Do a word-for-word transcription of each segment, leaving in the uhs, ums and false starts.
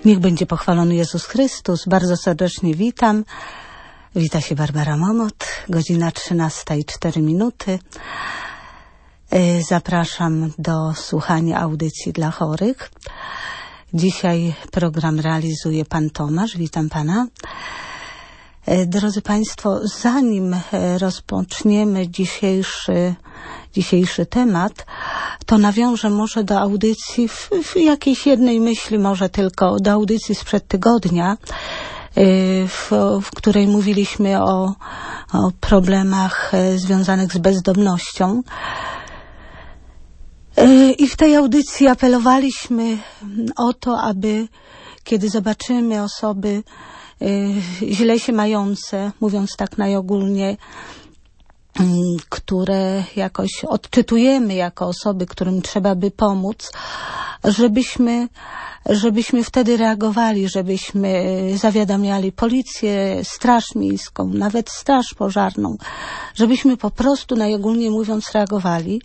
Niech będzie pochwalony Jezus Chrystus. Bardzo serdecznie witam. Wita się Barbara Momot. Godzina trzynasta i cztery minuty. Zapraszam do słuchania audycji dla chorych. Dzisiaj program realizuje pan Tomasz. Witam pana. Drodzy państwo, zanim rozpoczniemy dzisiejszy, dzisiejszy temat, to nawiążę może do audycji, w, w jakiejś jednej myśli może tylko, do audycji sprzed tygodnia, w, w której mówiliśmy o, o problemach związanych z bezdomnością. I w tej audycji apelowaliśmy o to, aby kiedy zobaczymy osoby źle się mające, mówiąc tak najogólniej, które jakoś odczytujemy jako osoby, którym trzeba by pomóc, żebyśmy, żebyśmy wtedy reagowali, żebyśmy zawiadamiali policję, straż miejską, nawet straż pożarną, żebyśmy po prostu najogólniej mówiąc reagowali.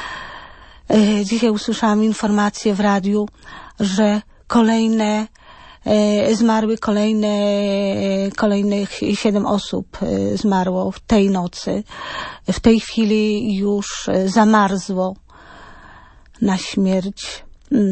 Dzisiaj usłyszałam informację w radiu, że kolejne zmarły, kolejne, kolejnych siedem osób zmarło w tej nocy. W tej chwili już zamarzło na śmierć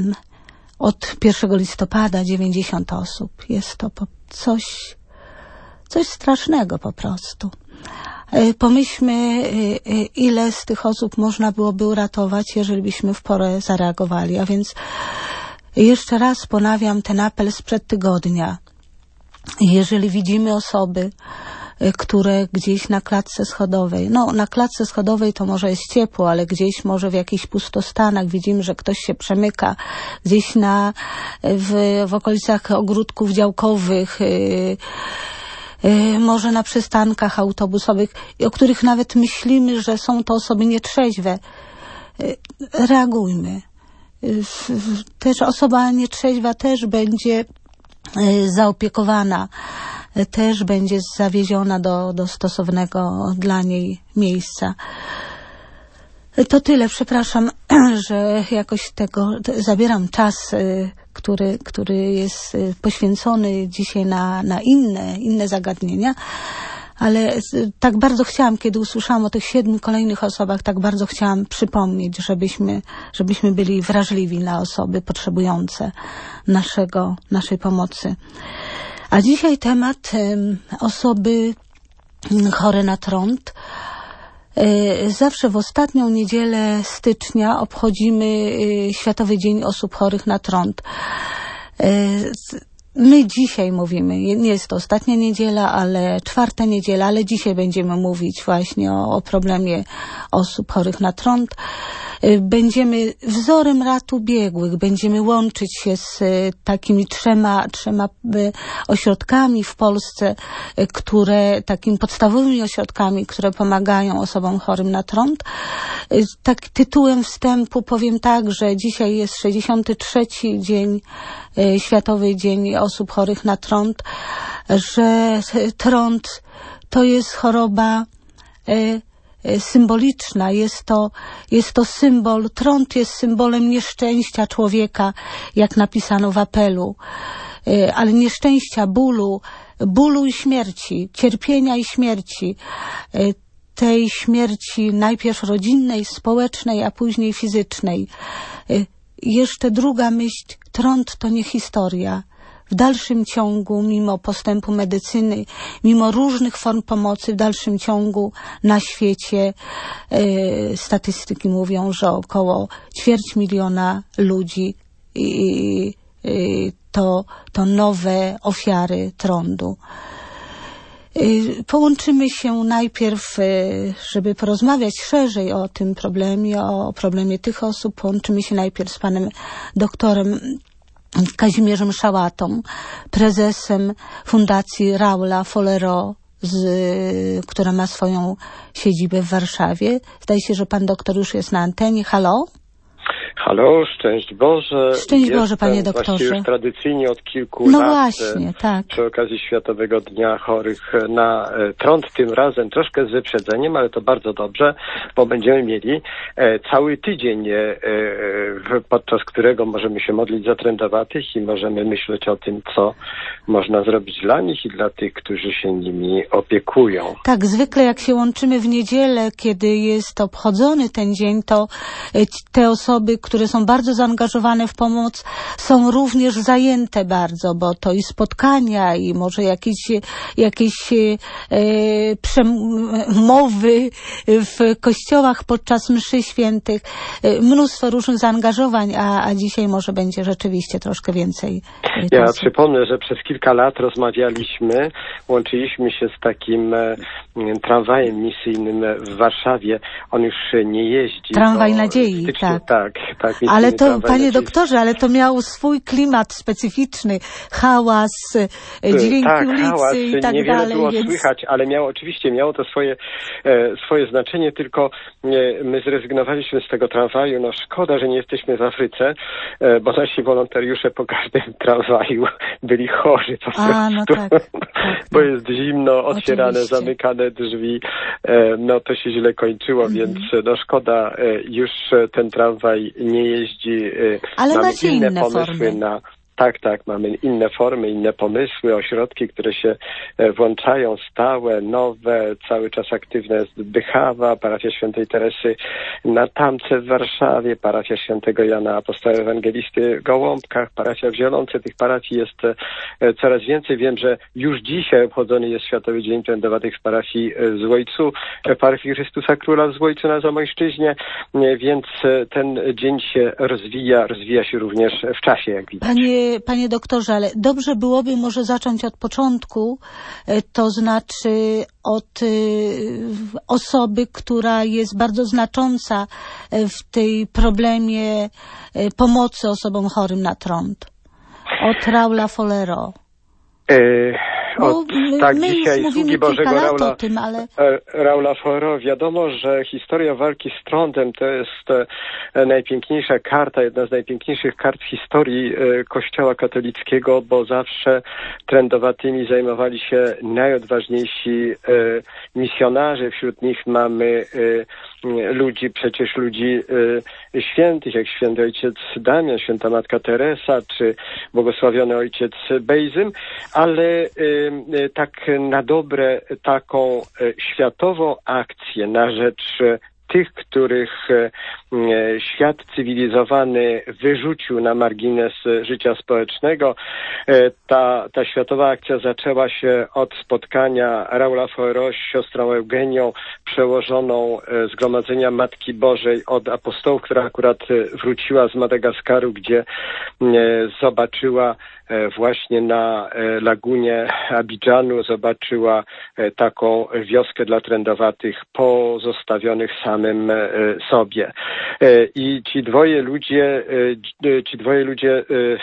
od pierwszego listopada dziewięćdziesiąt osób. Jest to coś, coś strasznego po prostu. Pomyślmy, ile z tych osób można byłoby uratować, jeżeli byśmy w porę zareagowali. A więc jeszcze raz ponawiam ten apel sprzed tygodnia. Jeżeli widzimy osoby, które gdzieś na klatce schodowej, no na klatce schodowej to może jest ciepło, ale gdzieś może w jakichś pustostanach widzimy, że ktoś się przemyka, gdzieś na, w, w okolicach ogródków działkowych, yy, yy, może na przystankach autobusowych, o których nawet myślimy, że są to osoby nietrzeźwe. Yy, reagujmy. Też osoba nietrzeźwa też będzie zaopiekowana, też będzie zawieziona do, do stosownego dla niej miejsca. To tyle. Przepraszam, że jakoś tego zabieram czas, który, który jest poświęcony dzisiaj na, na inne, inne zagadnienia. Ale tak bardzo chciałam, kiedy usłyszałam o tych siedmiu kolejnych osobach, tak bardzo chciałam przypomnieć, żebyśmy, żebyśmy byli wrażliwi na osoby potrzebujące naszego, naszej pomocy. A dzisiaj temat um, osoby chore na trąd. Zawsze w ostatnią niedzielę stycznia obchodzimy Światowy Dzień Osób Chorych na Trąd. My dzisiaj mówimy, nie jest to ostatnia niedziela, ale czwarta niedziela, ale dzisiaj będziemy mówić właśnie o, o problemie osób chorych na trąd. Będziemy wzorem ratu biegłych, będziemy łączyć się z takimi trzema, trzema ośrodkami w Polsce, które, takimi podstawowymi ośrodkami, które pomagają osobom chorym na trąd. Tak tytułem wstępu powiem tak, że dzisiaj jest sześćdziesiąty trzeci dzień, Światowy Dzień Osób Chorych na Trąd, że trąd to jest choroba symboliczna, jest to, jest to symbol, trąd jest symbolem nieszczęścia człowieka, jak napisano w apelu, ale nieszczęścia, bólu, bólu i śmierci, cierpienia i śmierci, tej śmierci najpierw rodzinnej, społecznej, a później fizycznej. Jeszcze druga myśl, trąd to nie historia. W dalszym ciągu, mimo postępu medycyny, mimo różnych form pomocy, w dalszym ciągu na świecie e, statystyki mówią, że około ćwierć miliona ludzi i, i, to, to nowe ofiary trądu. Połączymy się najpierw, żeby porozmawiać szerzej o tym problemie, o problemie tych osób, połączymy się najpierw z panem doktorem Kazimierzem Szałatą, prezesem Fundacji Raula Follero, z, która ma swoją siedzibę w Warszawie. Zdaje się, że pan doktor już jest na antenie. Halo? Halo, szczęść Boże. Szczęść Boże, panie doktorze. Właściwie już tradycyjnie od kilku no lat właśnie, tak. przy okazji Światowego Dnia Chorych na trąd, tym razem troszkę z wyprzedzeniem, ale to bardzo dobrze, bo będziemy mieli cały tydzień, podczas którego możemy się modlić za trędowatych i możemy myśleć o tym, co można zrobić dla nich i dla tych, którzy się nimi opiekują. Tak, zwykle jak się łączymy w niedzielę, kiedy jest obchodzony ten dzień, to te osoby, które są bardzo zaangażowane w pomoc, są również zajęte bardzo, bo to i spotkania, i może jakieś, jakieś e, przemowy w kościołach podczas mszy świętych, e, mnóstwo różnych zaangażowań, a, a dzisiaj może będzie rzeczywiście troszkę więcej czasu. Ja przypomnę, że przez kilka lat rozmawialiśmy, łączyliśmy się z takim e, tramwajem misyjnym w Warszawie. On już nie jeździ. Tramwaj nadziei, tak. tak, tak ale to, panie doktorze, ale to miało swój klimat specyficzny, hałas, dźwięki tak, ulicy hałas, i tak niewiele dalej. było więc... słychać, ale miało, oczywiście miało to swoje, e, swoje znaczenie, tylko e, my zrezygnowaliśmy z tego tramwaju. No szkoda, że nie jesteśmy w Afryce, e, bo nasi wolontariusze po każdym tramwaju byli chorzy po prostu. A, no tak, tak, bo tak. jest zimno, otwierane, oczywiście. Zamykane drzwi. E, no to się źle kończyło, mm. więc no szkoda, e, już ten tramwaj nie jeździ. E, ale mamy macie inne, inne pomysły formy. na... Tak, tak, mamy inne formy, inne pomysły, ośrodki, które się włączają, stałe, nowe, cały czas aktywna jest Bychawa, parafia Świętej Teresy na Tamce w Warszawie, parafia Świętego Jana Apostoła Ewangelisty w Gołąbkach, parafia w Zielonce. Tych parafii jest coraz więcej. Wiem, że już dzisiaj obchodzony jest Światowy Dzień Trędowatych w parafii w Złojcu, w parafii Chrystusa Króla w Złojcu na Zamojszczyźnie, więc ten dzień się rozwija, rozwija się również w czasie, jak widać. Panie Panie doktorze, ale dobrze byłoby może zacząć od początku, to znaczy od osoby, która jest bardzo znacząca w tej problemie pomocy osobom chorym na trąd. Od Raula Follero. E, od, my, tak, my dzisiaj sługi Bożego Raula, tym, ale... Raula Follero. Wiadomo, że historia walki z trądem to jest e, najpiękniejsza karta, jedna z najpiękniejszych kart w historii e, Kościoła katolickiego, bo zawsze trędowatymi zajmowali się najodważniejsi e, misjonarze. Wśród nich mamy e, ludzi, przecież ludzi e, świętych, jak święty ojciec Damian, święta matka Teresa, czy błogosławiony ojciec Bejzym, ale y, y, tak na dobre taką y, światową akcję na rzecz y, tych, których y, y, świat cywilizowany wyrzucił na margines życia społecznego. Y, ta, ta światowa akcja zaczęła się od spotkania Raula Follero z siostrą Eugenią, przełożoną y, Zgromadzenia Matki Bożej od apostołów, która akurat y, wróciła z Madagaskaru, gdzie y, zobaczyła właśnie na lagunie Abidżanu, zobaczyła taką wioskę dla trędowatych pozostawionych samym sobie. I ci dwoje ludzie, ci dwoje ludzie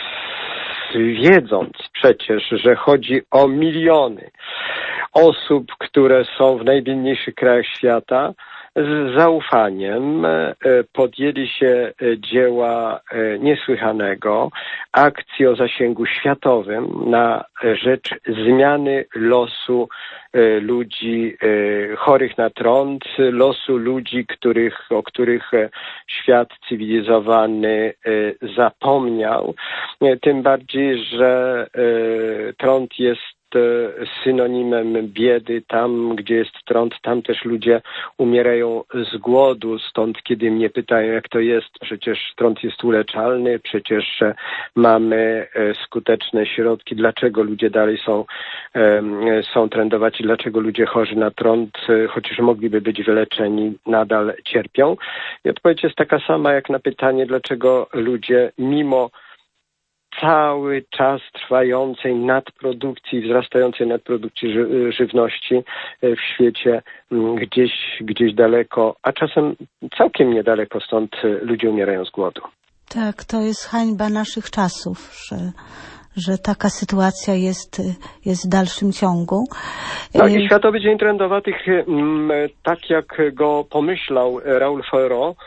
wiedząc przecież, że chodzi o miliony osób, które są w najbiedniejszych krajach świata, z zaufaniem podjęli się dzieła niesłychanego, akcji o zasięgu światowym na rzecz zmiany losu ludzi chorych na trąd, losu ludzi, których, o których świat cywilizowany zapomniał. Tym bardziej, że trąd jest synonimem biedy. Tam, gdzie jest trąd, tam też ludzie umierają z głodu. Stąd, kiedy mnie pytają, jak to jest, przecież trąd jest uleczalny, przecież mamy skuteczne środki. Dlaczego ludzie dalej są, są trędowaci? Dlaczego ludzie chorzy na trąd, chociaż mogliby być wyleczeni, nadal cierpią? I odpowiedź jest taka sama, jak na pytanie, dlaczego ludzie mimo cały czas trwającej nadprodukcji, wzrastającej nadprodukcji ży- żywności w świecie gdzieś, gdzieś daleko, a czasem całkiem niedaleko stąd ludzie umierają z głodu. Tak, to jest hańba naszych czasów, że, że taka sytuacja jest, jest w dalszym ciągu. Tak, i Światowy Dzień Trędowatych, tak jak go pomyślał Raoul Fauré,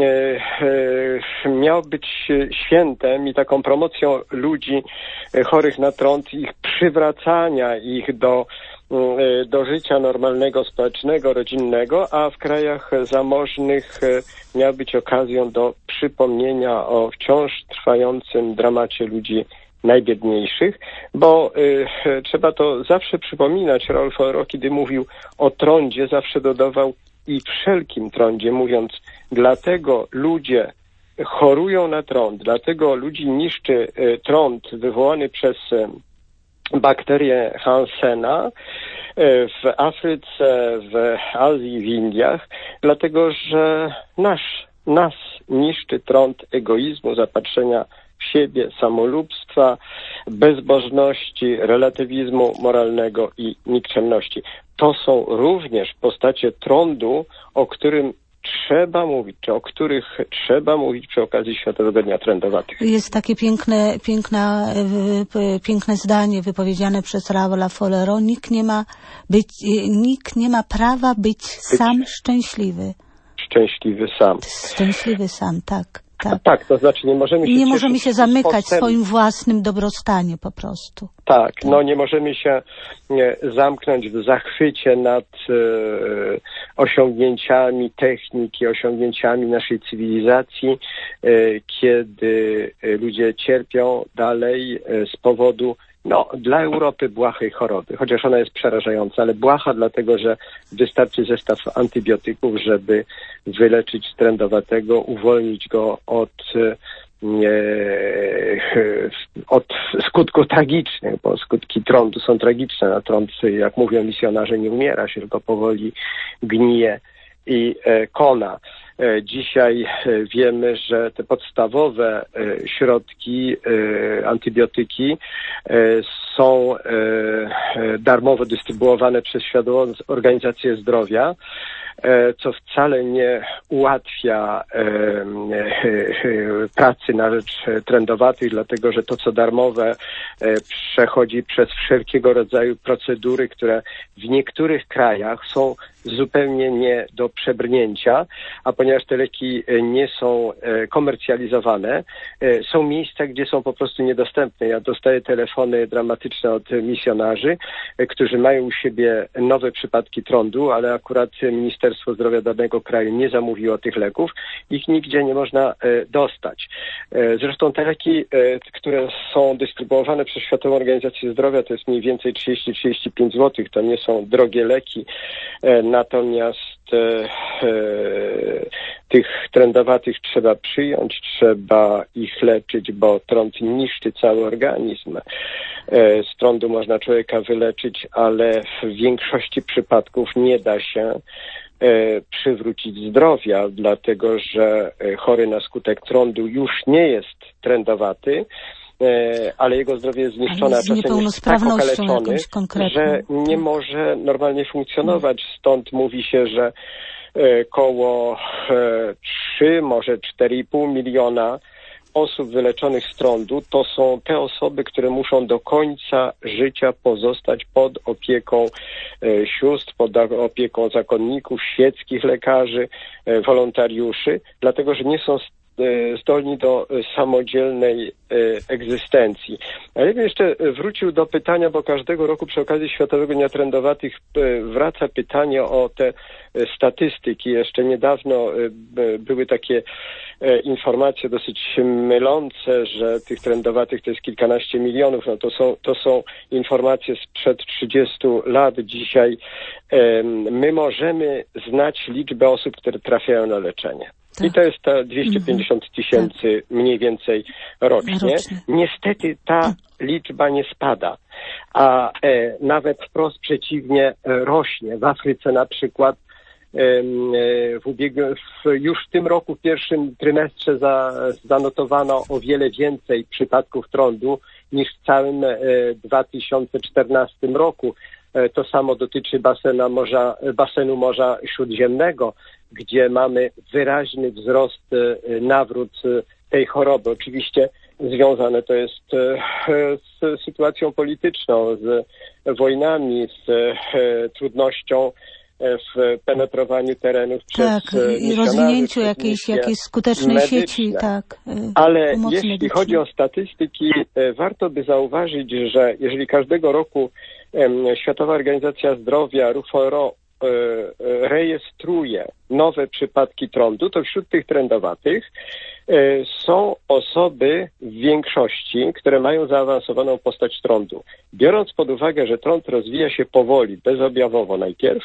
miał być świętem i taką promocją ludzi chorych na trąd, ich przywracania ich do, do życia normalnego, społecznego, rodzinnego, a w krajach zamożnych miał być okazją do przypomnienia o wciąż trwającym dramacie ludzi najbiedniejszych, bo y, trzeba to zawsze przypominać. Raoul Fauré, kiedy mówił o trądzie, zawsze dodawał i wszelkim trądzie, mówiąc, dlatego ludzie chorują na trąd, dlatego ludzi niszczy y, trąd wywołany przez y, bakterię Hansena y, w Afryce, w Azji, w Indiach, dlatego że nasz, nas niszczy trąd egoizmu, zapatrzenia w siebie, samolubstwa, bezbożności, relatywizmu moralnego i nikczemności. To są również postacie trądu, o którym trzeba mówić, czy o których trzeba mówić przy okazji Światowego Dnia Trędowatych. Jest takie piękne, piękna, piękne zdanie wypowiedziane przez Raoula Fauré. Nikt nie ma być, nikt nie ma prawa być, być sam szczęśliwy. Szczęśliwy sam. Szczęśliwy sam, tak. Tak. tak, to znaczy nie możemy się Nie możemy się zamykać w postęp... swoim własnym dobrostanie po prostu. Tak, tak. No nie możemy się nie, zamknąć w zachwycie nad e, osiągnięciami techniki, osiągnięciami naszej cywilizacji, e, kiedy ludzie cierpią dalej e, z powodu no, dla Europy błahej choroby, chociaż ona jest przerażająca, ale błaha dlatego, że wystarczy zestaw antybiotyków, żeby wyleczyć trędowatego, uwolnić go od, e, od skutków tragicznych, bo skutki trądu są tragiczne. Na trąd, jak mówią misjonarze, nie umiera się, tylko powoli gnije i e, kona. Dzisiaj wiemy, że te podstawowe środki, antybiotyki są darmowo dystrybuowane przez Światową Organizację Zdrowia, co wcale nie ułatwia pracy na rzecz trędowatych, dlatego że to, co darmowe, przechodzi przez wszelkiego rodzaju procedury, które w niektórych krajach są zupełnie nie do przebrnięcia, a ponieważ te leki nie są komercjalizowane, są miejsca, gdzie są po prostu niedostępne. Ja dostaję telefony dramatyczne od misjonarzy, którzy mają u siebie nowe przypadki trądu, ale akurat Ministerstwo Zdrowia danego kraju nie zamówiło tych leków, ich nigdzie nie można dostać. Zresztą te leki, które są dystrybuowane przez Światową Organizację Zdrowia, to jest mniej więcej trzydzieści do trzydziestu pięciu złotych, to nie są drogie leki. Natomiast e, e, tych trędowatych trzeba przyjąć, trzeba ich leczyć, bo trąd niszczy cały organizm. E, z trądu można człowieka wyleczyć, ale w większości przypadków nie da się e, przywrócić zdrowia, dlatego że chory na skutek trądu już nie jest trędowaty, ale jego zdrowie jest zniszczone, a czasem jest tak okaleczony, że nie może normalnie funkcjonować. Stąd mówi się, że koło trzy, może cztery i pół miliona osób wyleczonych z trądu to są te osoby, które muszą do końca życia pozostać pod opieką sióstr, pod opieką zakonników, świeckich lekarzy, wolontariuszy, dlatego że nie są zdolni do samodzielnej egzystencji. Ale ja bym jeszcze wrócił do pytania, bo każdego roku przy okazji Światowego Dnia Trędowatych wraca pytanie o te statystyki. Jeszcze niedawno były takie informacje dosyć mylące, że tych trędowatych to jest kilkanaście milionów. No to są, to są informacje sprzed trzydziestu lat. Dzisiaj my możemy znać liczbę osób, które trafiają na leczenie. Tak. I to jest ta dwieście pięćdziesiąt tysięcy tak. mniej więcej rocznie. rocznie. Niestety ta liczba nie spada, a e, nawet wprost przeciwnie e, rośnie. W Afryce na przykład e, w ubiegłym, w, już w tym roku, w pierwszym trymestrze za, zanotowano o wiele więcej przypadków trądu niż w całym e, dwa tysiące czternastym roku. E, to samo dotyczy basena morza, basenu Morza Śródziemnego, gdzie mamy wyraźny wzrost, nawrót tej choroby. Oczywiście związane to jest z sytuacją polityczną, z wojnami, z trudnością w penetrowaniu terenów przez tak, i rozwinięciu jakiejś, jakiejś skutecznej medyczne. sieci, tak. Ale jeśli medycznej. chodzi o statystyki, warto by zauważyć, że jeżeli każdego roku Światowa Organizacja Zdrowia, R U F O rejestruje nowe przypadki trądu, to wśród tych trędowatych są osoby w większości, które mają zaawansowaną postać trądu. Biorąc pod uwagę, że trąd rozwija się powoli, bezobjawowo najpierw,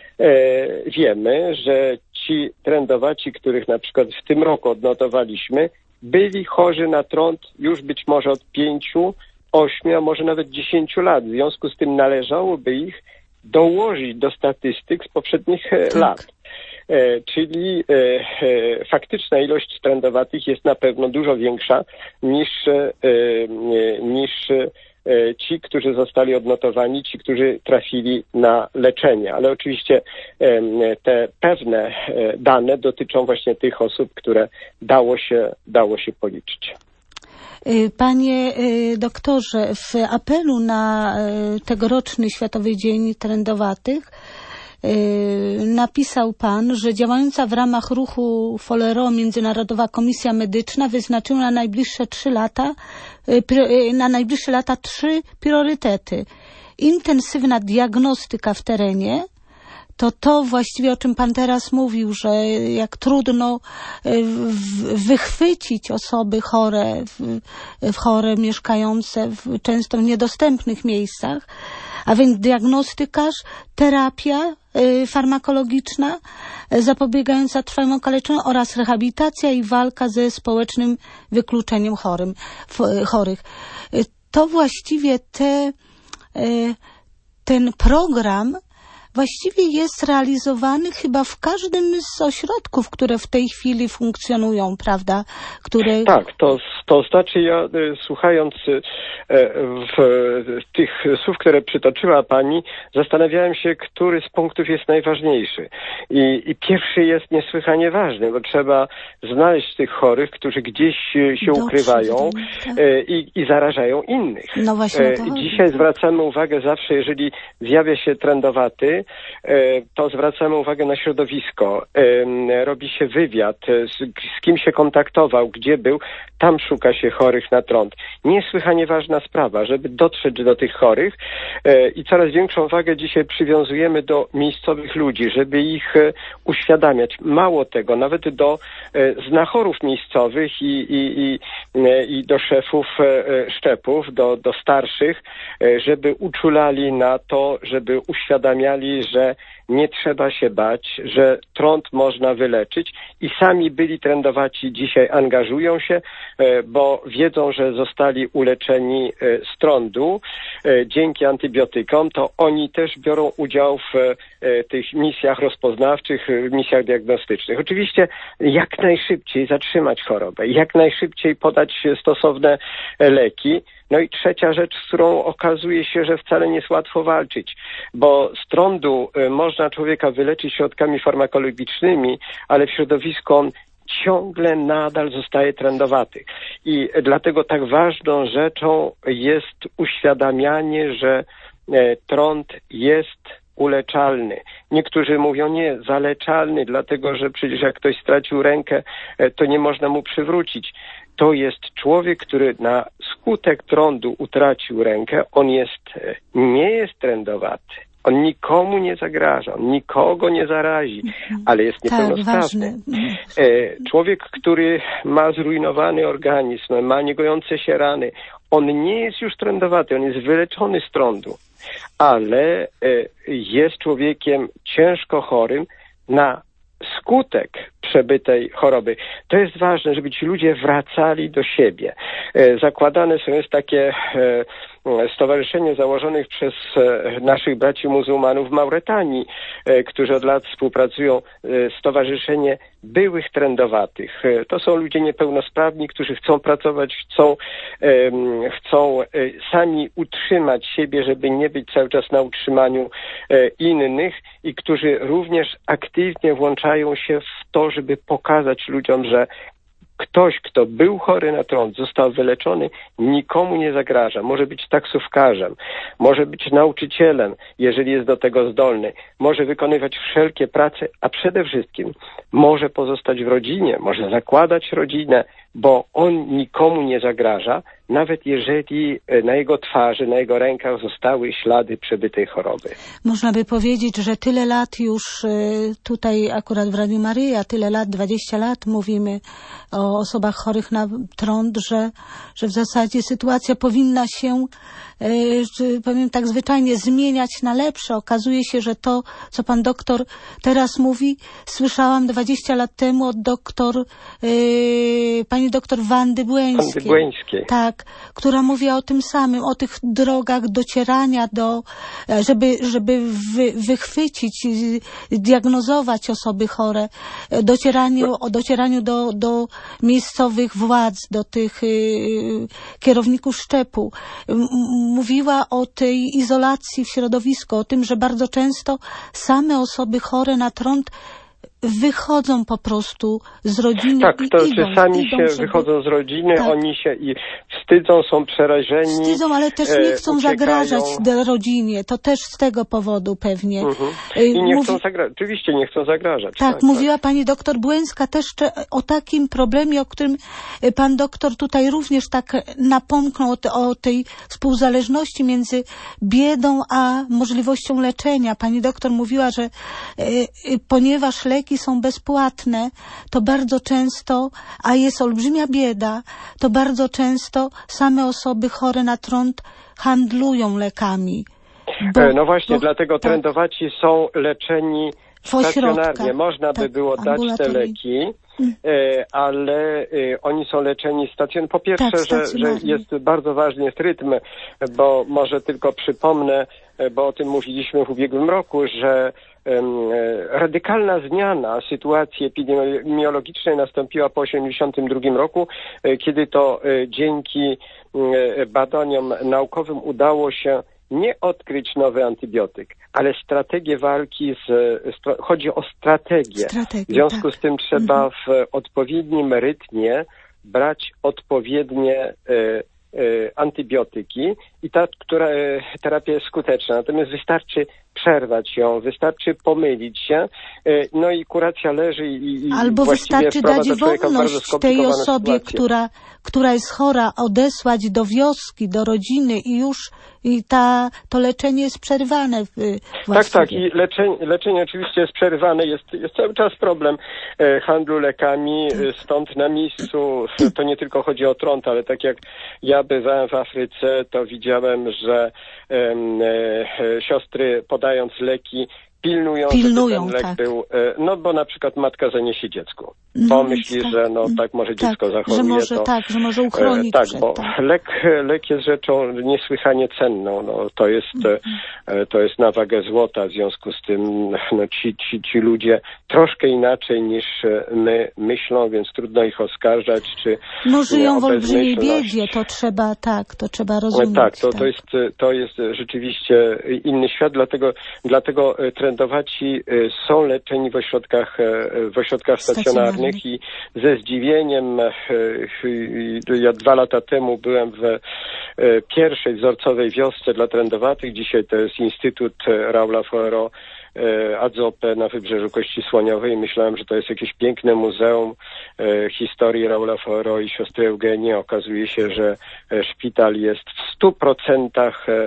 wiemy, że ci trędowaci, których na przykład w tym roku odnotowaliśmy, byli chorzy na trąd już być może od pięciu, ośmiu, a może nawet dziesięciu lat. W związku z tym należałoby ich dołożyć do statystyk z poprzednich tak. lat. E, czyli e, e, faktyczna ilość trędowatych jest na pewno dużo większa niż, e, e, niż e, ci, którzy zostali odnotowani, ci, którzy trafili na leczenie. Ale oczywiście e, te pewne e, dane dotyczą właśnie tych osób, które dało się, dało się policzyć. Panie doktorze, w apelu na tegoroczny Światowy Dzień Trędowatych napisał pan, że działająca w ramach ruchu Folero Międzynarodowa Komisja Medyczna wyznaczyła na najbliższe trzy lata, na najbliższe lata trzy priorytety. Intensywna diagnostyka w terenie, to to właściwie, o czym pan teraz mówił, że jak trudno wychwycić osoby chore, w chore mieszkające w często w niedostępnych miejscach, a więc diagnostykarz, terapia farmakologiczna zapobiegająca trwałemu okaleczeniu oraz rehabilitacja i walka ze społecznym wykluczeniem chorym, chorych. To właściwie te, ten program właściwie jest realizowany chyba w każdym z ośrodków, które w tej chwili funkcjonują, prawda? Które... Tak, to, to znaczy ja słuchając w, w tych słów, które przytoczyła pani, zastanawiałem się, który z punktów jest najważniejszy. I, i pierwszy jest niesłychanie ważny, bo trzeba znaleźć tych chorych, którzy gdzieś się Dobrze, ukrywają tak. i, i zarażają innych. No właśnie, to Dzisiaj chodzi. zwracamy uwagę zawsze, jeżeli zjawia się trędowaty, to zwracamy uwagę na środowisko. Robi się wywiad, z, z kim się kontaktował, gdzie był, tam szuka się chorych na trąd. Niesłychanie ważna sprawa, żeby dotrzeć do tych chorych i coraz większą wagę dzisiaj przywiązujemy do miejscowych ludzi, żeby ich uświadamiać. Mało tego, nawet do znachorów miejscowych i, i, i, i do szefów szczepów, do, do starszych, żeby uczulali na to, żeby uświadamiali, że nie trzeba się bać, że trąd można wyleczyć i sami byli trędowaci dzisiaj angażują się, bo wiedzą, że zostali uleczeni z trądu dzięki antybiotykom, to oni też biorą udział w tych misjach rozpoznawczych, misjach diagnostycznych. Oczywiście jak najszybciej zatrzymać chorobę, jak najszybciej podać stosowne leki. No i trzecia rzecz, z którą okazuje się, że wcale nie jest łatwo walczyć, bo z trądu można człowieka wyleczyć środkami farmakologicznymi, ale w środowisku on ciągle nadal zostaje trędowaty. I dlatego tak ważną rzeczą jest uświadamianie, że trąd jest uleczalny. Niektórzy mówią nie, zaleczalny, dlatego że przecież jak ktoś stracił rękę, to nie można mu przywrócić. To jest człowiek, który na skutek trądu utracił rękę, on jest, nie jest trędowaty. On nikomu nie zagraża, on nikogo nie zarazi, ale jest niepełnosprawny. Tak, człowiek, który ma zrujnowany organizm, ma niegojące się rany, on nie jest już trędowaty, on jest wyleczony z trądu, ale jest człowiekiem ciężko chorym na skutek przebytej choroby. To jest ważne, żeby ci ludzie wracali do siebie. Zakładane są jest takie stowarzyszenie założonych przez naszych braci muzułmanów w Mauretanii, którzy od lat współpracują, stowarzyszenie byłych trędowatych. To są ludzie niepełnosprawni, którzy chcą pracować, chcą, chcą sami utrzymać siebie, żeby nie być cały czas na utrzymaniu innych i którzy również aktywnie włączają się w to, żeby pokazać ludziom, że ktoś, kto był chory na trąd, został wyleczony, nikomu nie zagraża. Może być taksówkarzem, może być nauczycielem, jeżeli jest do tego zdolny, może wykonywać wszelkie prace, a przede wszystkim może pozostać w rodzinie, może zakładać rodzinę, bo on nikomu nie zagraża, nawet jeżeli na jego twarzy, na jego rękach zostały ślady przebytej choroby. Można by powiedzieć, że tyle lat już tutaj akurat w Radiu Maryja, tyle lat, dwadzieścia lat mówimy o osobach chorych na trąd, że, że w zasadzie sytuacja powinna się, że powiem tak zwyczajnie, zmieniać na lepsze. Okazuje się, że to, co pan doktor teraz mówi, słyszałam dwadzieścia lat temu od doktor, yy, pani doktor Wandy Błeńskiej. Wandy Błeńskiej. Tak, która mówiła o tym samym, o tych drogach docierania do, żeby, żeby wy, wychwycić, diagnozować osoby chore, docieraniu, o docieraniu do, do miejscowych władz, do tych y, kierowników szczepu. M- mówiła o tej izolacji w środowisku, o tym, że bardzo często same osoby chore na trąd wychodzą po prostu z rodziny tak, i to idą. czy sami idą się sobie. wychodzą z rodziny, tak. oni się i wstydzą, są przerażeni. Wstydzą, ale też nie chcą e, zagrażać rodzinie. To też z tego powodu pewnie. Mhm. I nie Mówi... chcą zagrażać. Oczywiście nie chcą zagrażać. Tak, tak mówiła tak. pani doktor Błęska też o takim problemie, o którym pan doktor tutaj również tak napomknął, o, te, o tej współzależności między biedą a możliwością leczenia. Pani doktor mówiła, że e, ponieważ leki są bezpłatne, to bardzo często, a jest olbrzymia bieda, to bardzo często same osoby chore na trąd handlują lekami. Bo, no właśnie, bo, dlatego tak. trędowaci są leczeni stacjonarnie. Można by tak, było dać te leki, e, ale e, oni są leczeni stacjonarnie. Po pierwsze, tak, że, że jest bardzo ważny jest rytm, bo może tylko przypomnę, bo o tym mówiliśmy w ubiegłym roku, że radykalna zmiana sytuacji epidemiologicznej nastąpiła po osiemdziesiątym drugim roku, kiedy to dzięki badaniom naukowym udało się nie odkryć nowy antybiotyk, ale strategię walki z... Chodzi o strategię. Strategię w związku tak. z tym trzeba w odpowiednim rytmie brać odpowiednie antybiotyki i ta która, terapia jest skuteczna. Natomiast wystarczy przerwać ją, wystarczy pomylić się, no i kuracja leży i, i albo wystarczy dać wolność tej osobie, która, która jest chora, odesłać do wioski, do rodziny i już i ta, to leczenie jest przerwane. Właściwie. Tak, tak. I leczenie, leczenie oczywiście jest przerywane. Jest, jest cały czas problem e, handlu lekami, tak. Stąd na miejscu to nie tylko chodzi o trąd, ale tak jak ja bywałem w Afryce, to widziałem, że e, e, siostry podając leki pilnują, Pilnują, żeby ten lek tak. był, no bo na przykład matka zaniesie dziecku. Bo no, myśli, tak, że no tak może tak, dziecko zachoruje. Że może, to, tak, że może uchronić Tak, przed, bo tak. lek, lek jest rzeczą niesłychanie cenną. No, to jest mm. to jest na wagę złota. W związku z tym no, ci, ci, ci ludzie troszkę inaczej niż my myślą, więc trudno ich oskarżać, czy no żyją w olbrzymiej biedzie, to trzeba, tak, to trzeba rozumieć. Tak, to, tak. to, jest, to jest rzeczywiście inny świat, dlatego, dlatego trędowaci są leczeni w ośrodkach, w ośrodkach stacjonarnych i ze zdziwieniem, ja dwa lata temu byłem w pierwszej wzorcowej wiosce dla trędowatych, dzisiaj to jest Instytut Raoula Foero Adzope na Wybrzeżu Kości Słoniowej. Myślałem, że to jest jakieś piękne muzeum e, historii Raoula Foero i siostry Eugenii. Okazuje się, że e, szpital jest w stu procentach e,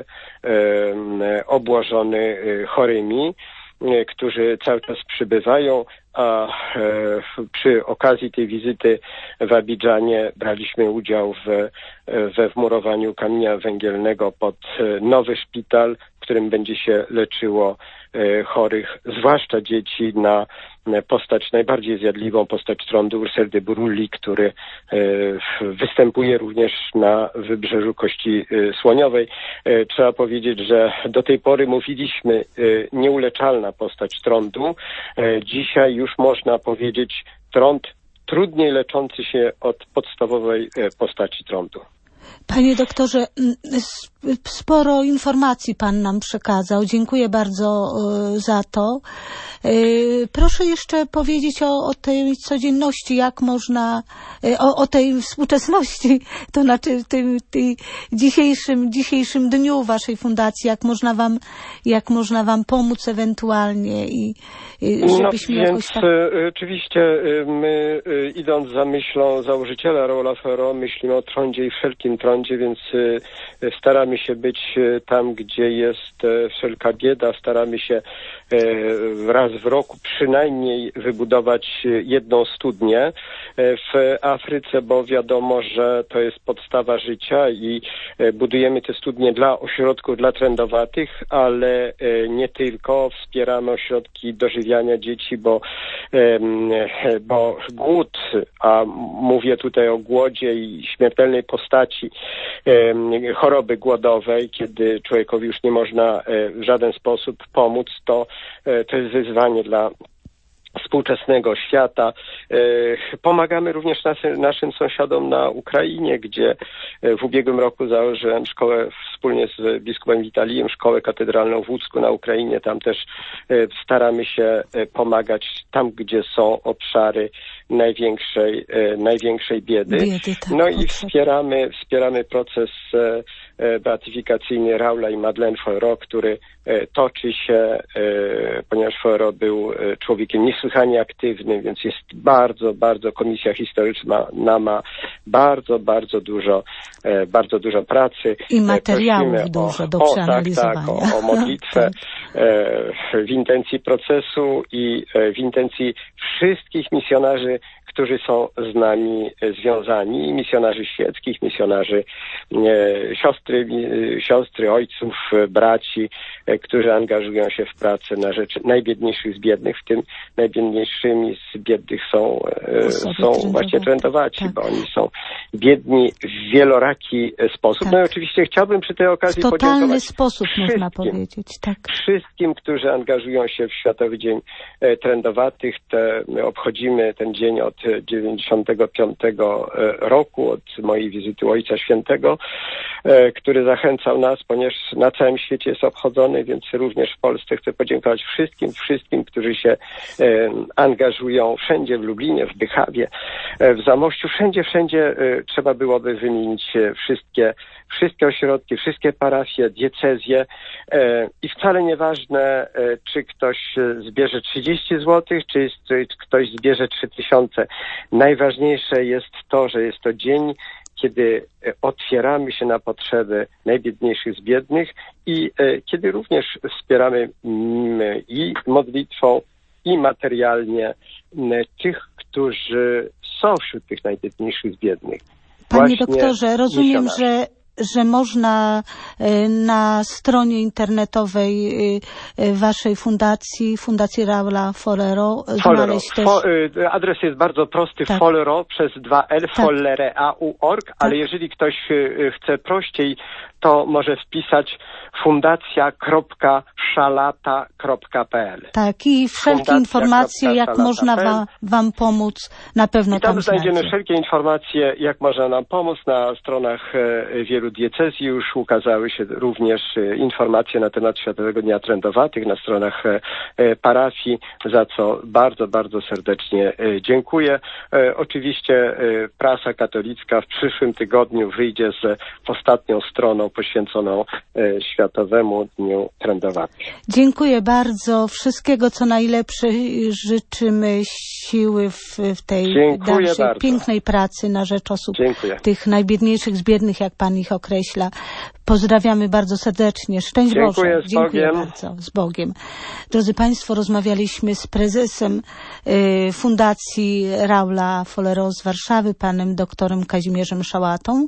e, obłożony e, chorymi, e, którzy cały czas przybywają, a e, przy okazji tej wizyty w Abidżanie braliśmy udział w, we wmurowaniu kamienia węgielnego pod nowy szpital, w którym będzie się leczyło chorych, zwłaszcza dzieci, na postać najbardziej zjadliwą, postać trądu Ulcer de Buruli, który występuje również na Wybrzeżu Kości Słoniowej. Trzeba powiedzieć, że do tej pory mówiliśmy nieuleczalna postać trądu. Dzisiaj już można powiedzieć trąd trudniej leczący się od podstawowej postaci trądu. Panie doktorze, sporo informacji pan nam przekazał. Dziękuję bardzo za to. Proszę jeszcze powiedzieć o, o tej codzienności, jak można, o, o tej współczesności, to znaczy tym, tym dzisiejszym, dzisiejszym dniu waszej fundacji, jak można wam, jak można wam pomóc ewentualnie i, i żebyśmy no, jakoś więc tak... oczywiście my, idąc za myślą założyciela Raula Ferro, myślimy o trądzie i wszelkim trądzie, więc staramy się być tam, gdzie jest wszelka bieda, staramy się raz w roku przynajmniej wybudować jedną studnię w Afryce, bo wiadomo, że to jest podstawa życia i budujemy te studnie dla ośrodków dla trędowatych, ale nie tylko. Wspieramy ośrodki dożywiania dzieci, bo, bo głód, a mówię tutaj o głodzie i śmiertelnej postaci choroby głodowej, kiedy człowiekowi już nie można w żaden sposób pomóc, to to jest wyzwanie dla współczesnego świata. Pomagamy również naszym, naszym sąsiadom na Ukrainie, gdzie w ubiegłym roku założyłem szkołę wspólnie z biskupem Witalijem, szkołę katedralną w Łódzku na Ukrainie. Tam też staramy się pomagać tam, gdzie są obszary największej, największej biedy. biedy tak, no i wspieramy, wspieramy proces beatyfikacyjny Raula i Madeleine Ferro, który toczy się, ponieważ Ferro był człowiekiem niesłychanie aktywnym, więc jest bardzo, bardzo komisja historyczna ma bardzo, bardzo dużo, bardzo dużo pracy. I materiałów Prosimy dużo o, do przeanalizowania. O, tak, tak, o, o modlitwę w intencji procesu i w intencji wszystkich misjonarzy, którzy są z nami związani, misjonarzy świeckich, misjonarzy e, siostry, e, siostry, ojców, braci, e, którzy angażują się w pracę na rzecz najbiedniejszych z biednych, w tym najbiedniejszymi z biednych są, e, są właśnie trędowaci, tak. Bo oni są biedni w wieloraki sposób. Tak. No i oczywiście chciałbym przy tej okazji w totalny podziękować sposób można powiedzieć, tak. Wszystkim, którzy angażują się w Światowy Dzień e, Trędowatych. Te, my obchodzimy ten dzień od dziewięćdziesiątego piątego roku, od mojej wizyty u Ojca Świętego, który zachęcał nas, ponieważ na całym świecie jest obchodzony, więc również w Polsce chcę podziękować wszystkim, wszystkim, którzy się angażują wszędzie w Lublinie, w Bychawie, w Zamościu, wszędzie, wszędzie trzeba byłoby wymienić wszystkie, wszystkie ośrodki, wszystkie parafie, diecezje i wcale nieważne, czy ktoś zbierze trzydzieści złotych, czy, czy ktoś zbierze trzy tysiące. Najważniejsze jest to, że jest to dzień, kiedy otwieramy się na potrzeby najbiedniejszych z biednych i kiedy również wspieramy i modlitwą, i materialnie tych, którzy są wśród tych najbiedniejszych z biednych. Panie doktorze, rozumiem, że że można na stronie internetowej waszej fundacji, Fundacji Raula Ferro, znaleźć też... Fo, adres jest bardzo prosty, tak. Ferro przez dwa L, tak. follere kropka a u kropka org, tak. Ale jeżeli ktoś chce prościej, to może wpisać fundacja kropka szalata kropka p l. Tak, i wszelkie fundacja. informacje, jak można wa, wam pomóc, na pewno I tam tam znajdziemy znajdzie. wszelkie informacje, jak można nam pomóc. Na stronach wielu diecezji już ukazały się również informacje na temat Światowego Dnia Trędowatych, na stronach parafii, za co bardzo, bardzo serdecznie dziękuję. Oczywiście prasa katolicka w przyszłym tygodniu wyjdzie z ostatnią stroną poświęconą Światowemu Dniu Trędowatych. Dziękuję bardzo. Wszystkiego, co najlepsze. Życzymy siły w, w tej Dziękuję dalszej bardzo. pięknej pracy na rzecz osób Dziękuję. tych najbiedniejszych z biednych, jak pan ich określa. Pozdrawiamy bardzo serdecznie. Szczęść Dziękuję, Boże. z Dziękuję Bogiem. bardzo. Z Bogiem. Drodzy Państwo, rozmawialiśmy z prezesem y, Fundacji Raula Ferro z Warszawy, panem doktorem Kazimierzem Szałatą.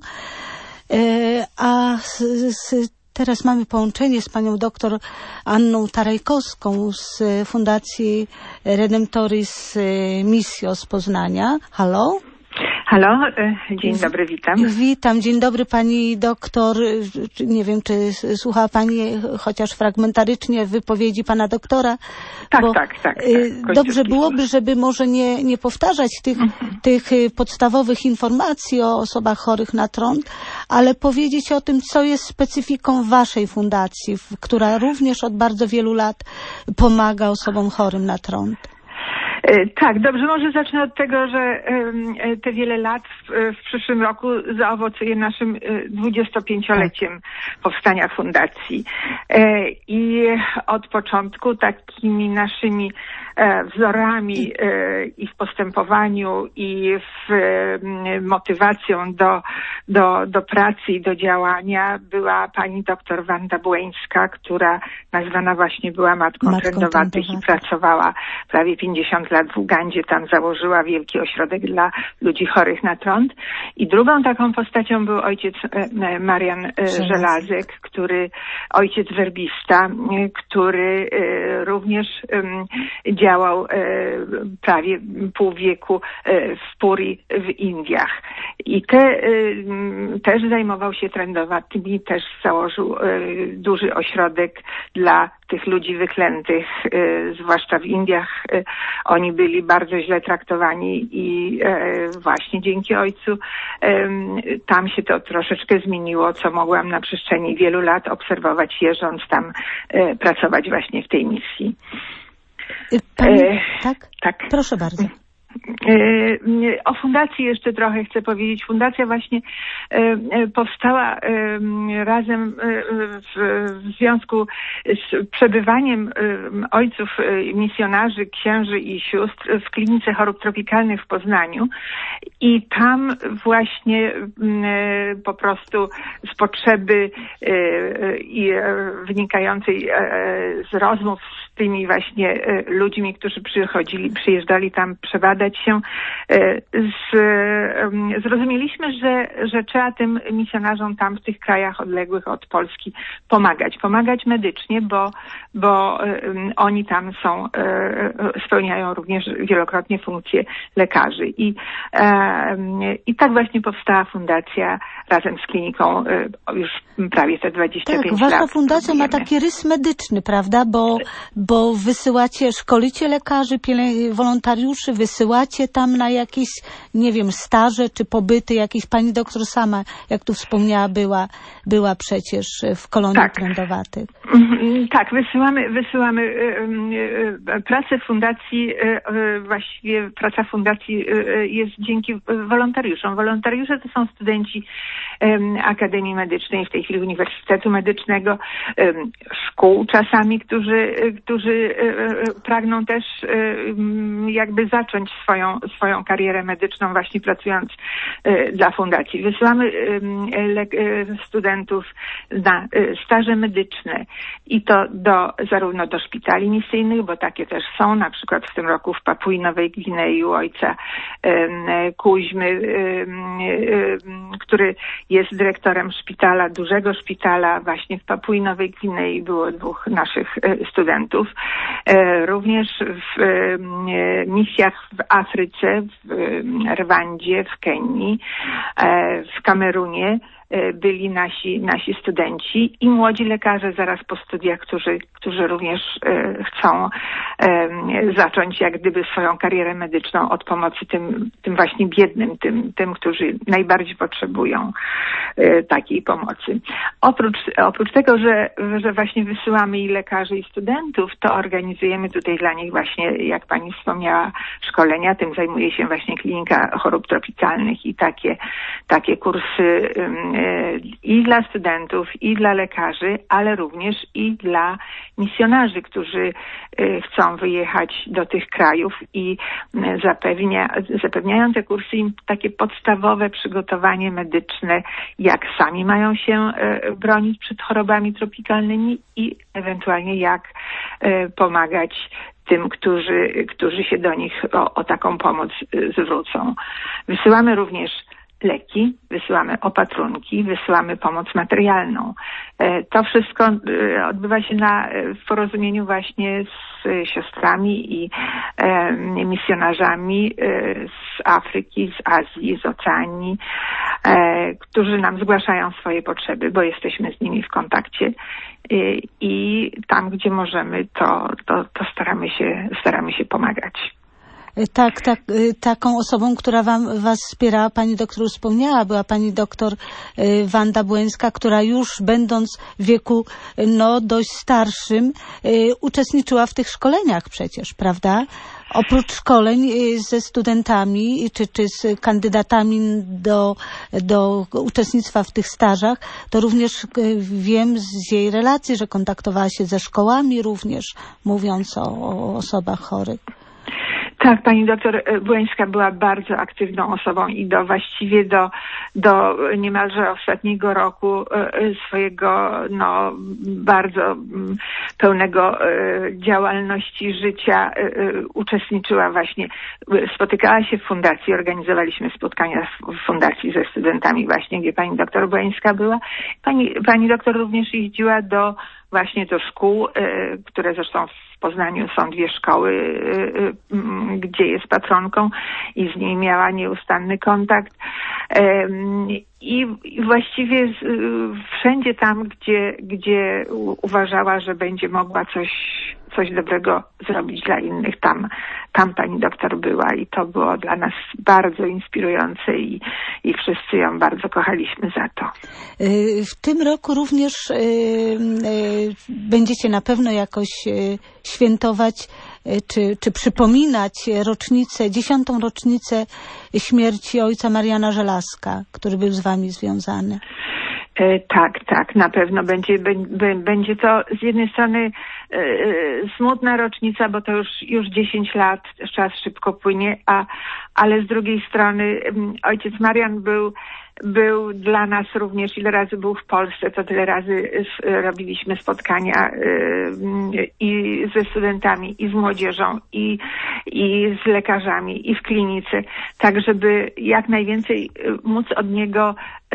Y, a z, z, teraz mamy połączenie z panią doktor Anną Tarajkowską z Fundacji Redemptoris Missio z Poznania. Halo? Halo, dzień dobry, witam. Witam, dzień dobry pani doktor. Nie wiem, czy słucha pani chociaż fragmentarycznie wypowiedzi pana doktora? Tak, bo tak, tak. tak. Dobrze byłoby, żeby może nie, nie powtarzać tych, mhm. tych podstawowych informacji o osobach chorych na trąd, ale powiedzieć o tym, co jest specyfiką waszej fundacji, która również od bardzo wielu lat pomaga osobom chorym na trąd. Tak, dobrze, może zacznę od tego, że te wiele lat w, w przyszłym roku zaowocuje naszym dwudziestopięcioleciem powstania fundacji. I od początku takimi naszymi wzorami i w postępowaniu, i w motywacją do, do, do pracy i do działania była pani doktor Wanda Błeńska, która nazwana właśnie była Matką, Matką Trędowatych i pracowała prawie pięćdziesiąt lat w Ugandzie. Tam założyła wielki ośrodek dla ludzi chorych na trąd. I drugą taką postacią był ojciec Marian Żelazek, który, ojciec werbista, który również działał prawie pół wieku w Puri w Indiach. I te, też zajmował się trędowatymi, też założył duży ośrodek dla tych ludzi wyklętych, zwłaszcza w Indiach. Oni byli bardzo źle traktowani i właśnie dzięki ojcu tam się to troszeczkę zmieniło, co mogłam na przestrzeni wielu lat obserwować, jeżdżąc tam pracować właśnie w tej misji. Pani, e, tak? Tak. Proszę bardzo. O fundacji jeszcze trochę chcę powiedzieć. Fundacja właśnie powstała razem w związku z przebywaniem ojców misjonarzy, księży i sióstr w klinice chorób tropikalnych w Poznaniu i tam właśnie po prostu z potrzeby i wynikającej z rozmów z tymi właśnie ludźmi, którzy przychodzili, przyjeżdżali tam przebadać się, z, zrozumieliśmy, że, że trzeba tym misjonarzom tam w tych krajach odległych od Polski pomagać. Pomagać medycznie, bo, bo um, oni tam są, um, spełniają również wielokrotnie funkcje lekarzy. I, um, i tak właśnie powstała fundacja razem z kliniką um, już prawie te dwadzieścia pięć lat. Tak, wasza fundacja ma taki rys medyczny, prawda? Bo, bo wysyłacie szkolicie lekarzy, wolontariuszy, wysyłacie tam na jakieś, nie wiem, staże czy pobyty, jakieś pani doktor sama, jak tu wspomniała, była, była przecież w kolonii tak. trędowatych. Tak, wysyłamy, wysyłamy pracę fundacji, właściwie praca fundacji jest dzięki wolontariuszom. Wolontariusze to są studenci Akademii Medycznej, w tej chwili Uniwersytetu Medycznego, szkół czasami, którzy, którzy pragną też jakby zacząć swoją, swoją karierę medyczną właśnie pracując dla fundacji. Wysyłamy studentów na staże medyczne i to do, zarówno do szpitali misyjnych, bo takie też są, na przykład w tym roku w Papui Nowej Gwinei u ojca Kuźmy, który jest dyrektorem szpitala, dużego szpitala właśnie w Papui Nowej Gwinei było dwóch naszych studentów. Również w misjach w Afryce, w Rwandzie, w Kenii, w Kamerunie byli nasi, nasi studenci i młodzi lekarze zaraz po studiach, którzy, którzy również e, chcą e, zacząć jak gdyby swoją karierę medyczną od pomocy tym, tym właśnie biednym, tym, tym, którzy najbardziej potrzebują e, takiej pomocy. Oprócz, oprócz tego, że, że właśnie wysyłamy i lekarzy, i studentów, to organizujemy tutaj dla nich właśnie, jak pani wspomniała, szkolenia. Tym zajmuje się właśnie Klinika Chorób Tropikalnych i takie, takie kursy i dla studentów, i dla lekarzy, ale również i dla misjonarzy, którzy chcą wyjechać do tych krajów i zapewnia, zapewniają te kursy im takie podstawowe przygotowanie medyczne, jak sami mają się bronić przed chorobami tropikalnymi i ewentualnie jak pomagać tym, którzy, którzy się do nich o, o taką pomoc zwrócą. Wysyłamy również leki, wysyłamy opatrunki, wysyłamy pomoc materialną. To wszystko odbywa się na, w porozumieniu właśnie z siostrami i misjonarzami z Afryki, z Azji, z Oceanii, którzy nam zgłaszają swoje potrzeby, bo jesteśmy z nimi w kontakcie i tam, gdzie możemy, to, to, to staramy się, staramy się pomagać. Tak, tak, taką osobą, która wam, was wspierała, pani doktor wspomniała, była pani doktor Wanda Błęska, która już będąc w wieku no, dość starszym, uczestniczyła w tych szkoleniach przecież, prawda? Oprócz szkoleń ze studentami czy, czy z kandydatami do, do uczestnictwa w tych stażach, to również wiem z jej relacji, że kontaktowała się ze szkołami również, mówiąc o, o osobach chorych. Tak, pani doktor Błęska była bardzo aktywną osobą i do właściwie do, do niemalże ostatniego roku swojego no, bardzo pełnego działalności życia uczestniczyła właśnie, spotykała się w fundacji, organizowaliśmy spotkania w fundacji ze studentami właśnie, gdzie pani doktor Błęska była. Pani, pani doktor również jeździła do właśnie do szkół, które zresztą w Poznaniu są dwie szkoły, gdzie jest patronką i z nimi miała nieustanny kontakt. I właściwie wszędzie tam, gdzie, gdzie uważała, że będzie mogła coś, coś dobrego zrobić dla innych, tam, tam pani doktor była i to było dla nas bardzo inspirujące i, i wszyscy ją bardzo kochaliśmy za to. W tym roku również będziecie na pewno jakoś świętować czy, czy przypominać rocznicę, dziesiątą rocznicę śmierci ojca Mariana Żelazka, który był z wami związany. Tak, tak, na pewno będzie, będzie to z jednej strony smutna rocznica, bo to już, już dziesięć lat, czas szybko płynie, a, ale z drugiej strony ojciec Marian był Był dla nas również, ile razy był w Polsce, to tyle razy robiliśmy spotkania i ze studentami, i z młodzieżą, i, i z lekarzami, i w klinice, tak żeby jak najwięcej móc od niego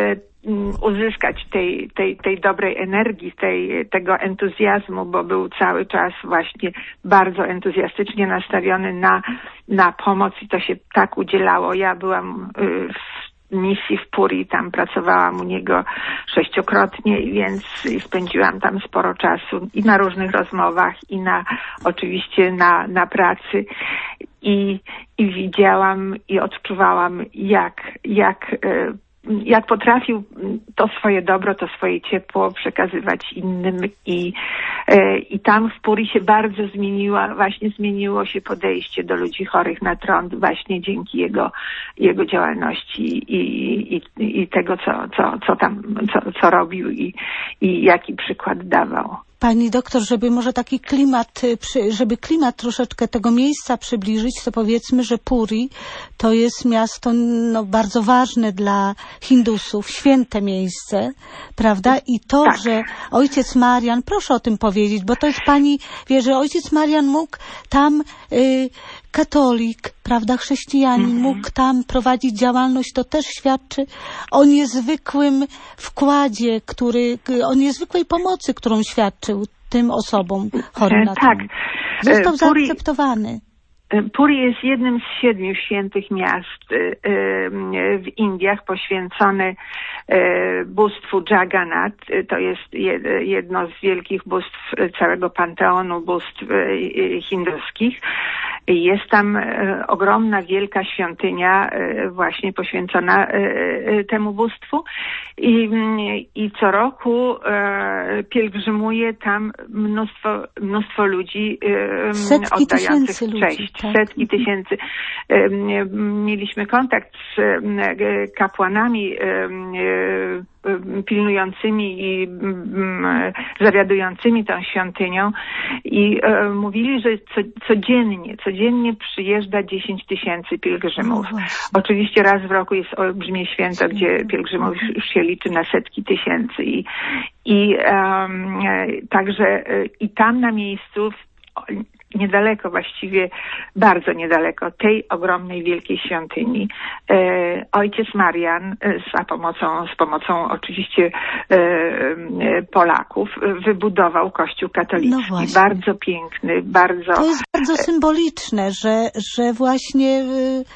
uzyskać tej, tej, tej dobrej energii, tej, tego entuzjazmu, bo był cały czas właśnie bardzo entuzjastycznie nastawiony na, na pomoc i to się tak udzielało. Ja byłam w misji w Puri, tam pracowałam u niego sześciokrotnie, więc spędziłam tam sporo czasu i na różnych rozmowach, i na oczywiście na, na pracy i, i widziałam i odczuwałam, jak, jak jak potrafił to swoje dobro, to swoje ciepło przekazywać innym i, i tam w Puri się bardzo zmieniła, właśnie zmieniło się podejście do ludzi chorych na trąd właśnie dzięki jego, jego działalności i, i, i tego, co, co, co tam, co, co robił i, i jaki przykład dawał. Pani doktor, żeby może taki klimat, żeby klimat troszeczkę tego miejsca przybliżyć, to powiedzmy, że Puri to jest miasto no, bardzo ważne dla Hindusów, święte miejsce, prawda? I to, tak. że ojciec Marian, proszę o tym powiedzieć, bo to jest pani, wie, że ojciec Marian mógł tam, y, katolik, prawda, chrześcijanin, mm-hmm. mógł tam prowadzić działalność, to też świadczy o niezwykłym wkładzie, który, o niezwykłej pomocy, którą świadczył tym osobom chorym na tak. trąd. Został Puri... zaakceptowany. Puri jest jednym z siedmiu świętych miast w Indiach, poświęcony bóstwu Jagannath. To jest jedno z wielkich bóstw całego panteonu bóstw hinduskich. Jest tam ogromna, wielka świątynia właśnie poświęcona temu bóstwu i, i co roku pielgrzymuje tam mnóstwo, mnóstwo ludzi Setki oddających cześć. Ludzi, tak. Setki tysięcy. Mieliśmy kontakt z kapłanami pilnującymi i zawiadującymi tą świątynią i mówili, że codziennie, codziennie przyjeżdża dziesięć tysięcy pielgrzymów. No oczywiście raz w roku jest olbrzymie święto, gdzie pielgrzymów już się liczy na setki tysięcy i, i um, także i tam na miejscu niedaleko, właściwie bardzo niedaleko tej ogromnej, wielkiej świątyni e, ojciec Marian za pomocą, z pomocą oczywiście Polaków wybudował Kościół katolicki. No bardzo piękny, bardzo... To jest bardzo symboliczne, że, że właśnie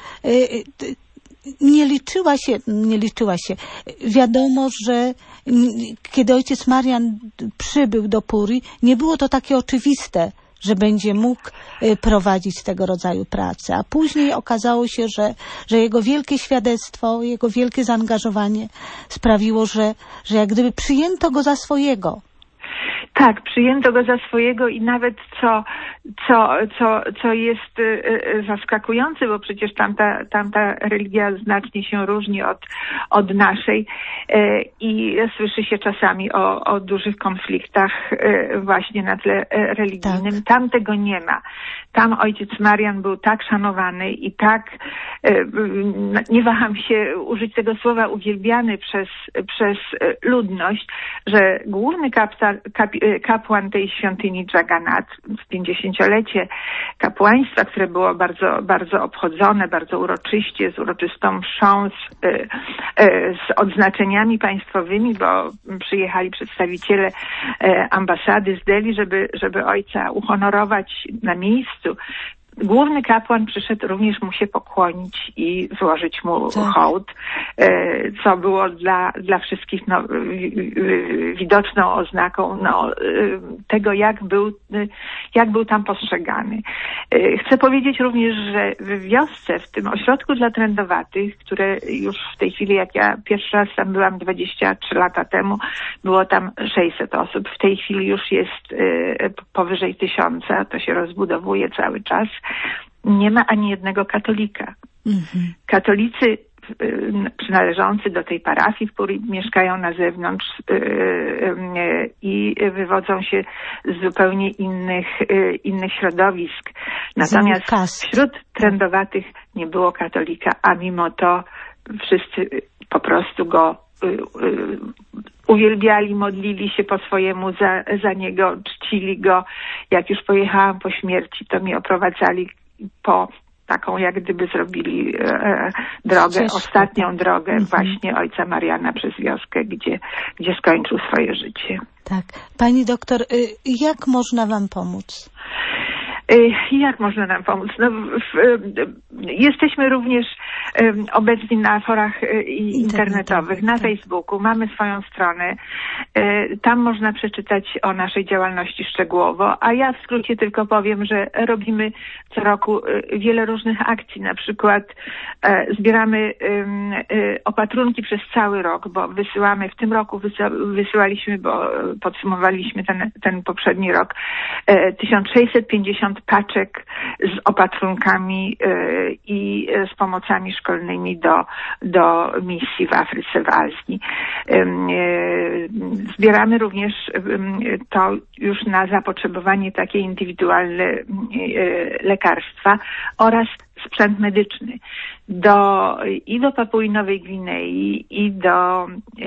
nie liczyła się, nie liczyła się. Wiadomo, że kiedy ojciec Marian przybył do Puri, nie było to takie oczywiste, że będzie mógł prowadzić tego rodzaju pracę. A później okazało się, że, że jego wielkie świadectwo, jego wielkie zaangażowanie sprawiło, że, że jak gdyby przyjęto go za swojego. Tak, przyjęto go za swojego i nawet co, co, co, co jest zaskakujące, bo przecież tamta, tamta religia znacznie się różni od, od naszej i słyszy się czasami o, o dużych konfliktach właśnie na tle religijnym. Tak. Tam tego nie ma. Tam ojciec Marian był tak szanowany i tak, nie waham się użyć tego słowa, uwielbiany przez, przez ludność, że główny kapłan, kap, kapłan tej świątyni Jagannath w pięćdziesięciolecie kapłaństwa, które było bardzo, bardzo obchodzone, bardzo uroczyście, z uroczystą mszą, z, z odznaczeniami państwowymi, bo przyjechali przedstawiciele ambasady z Delhi, żeby, żeby ojca uhonorować na miejscu. Główny kapłan przyszedł również mu się pokłonić i złożyć mu tak. hołd, co było dla, dla wszystkich no, widoczną oznaką no, tego, jak był, jak był tam postrzegany. Chcę powiedzieć również, że w wiosce, w tym ośrodku dla trędowatych, które już w tej chwili, jak ja pierwszy raz tam byłam dwadzieścia trzy lata temu, było tam sześćset osób. W tej chwili już jest powyżej tysiąca, to się rozbudowuje cały czas. Nie ma ani jednego katolika. Mhm. Katolicy przynależący do tej parafii w Puri mieszkają na zewnątrz i wywodzą się z zupełnie innych, innych środowisk. Natomiast wśród trędowatych nie było katolika, a mimo to wszyscy po prostu go uwielbiali, modlili się po swojemu za, za niego, czcili go. Jak już pojechałam po śmierci, to mnie oprowadzali po taką, jak gdyby zrobili e, drogę, Ścieżkę. ostatnią drogę mhm. właśnie ojca Mariana przez wioskę, gdzie, gdzie skończył swoje życie. Tak. Pani doktor, jak można wam pomóc? Jak można nam pomóc? No, w, jesteśmy również um, obecni na forach y, internetowych, na Facebooku. Mamy swoją stronę. Y, tam można przeczytać o naszej działalności szczegółowo, a ja w skrócie tylko powiem, że robimy co roku y, wiele różnych akcji. Na przykład y, zbieramy y, y, opatrunki przez cały rok, bo wysyłamy, w tym roku wysyła, wysyłaliśmy, bo podsumowaliśmy ten, ten poprzedni rok, y, tysiąc sześćset pięćdziesiąt paczek z opatrunkami y, i z pomocami szkolnymi do, do misji w Afryce, w Azji. Y, y, zbieramy również y, to już na zapotrzebowanie takie indywidualne y, lekarstwa oraz sprzęt medyczny do, i do Papui Nowej Gwinei, i do y,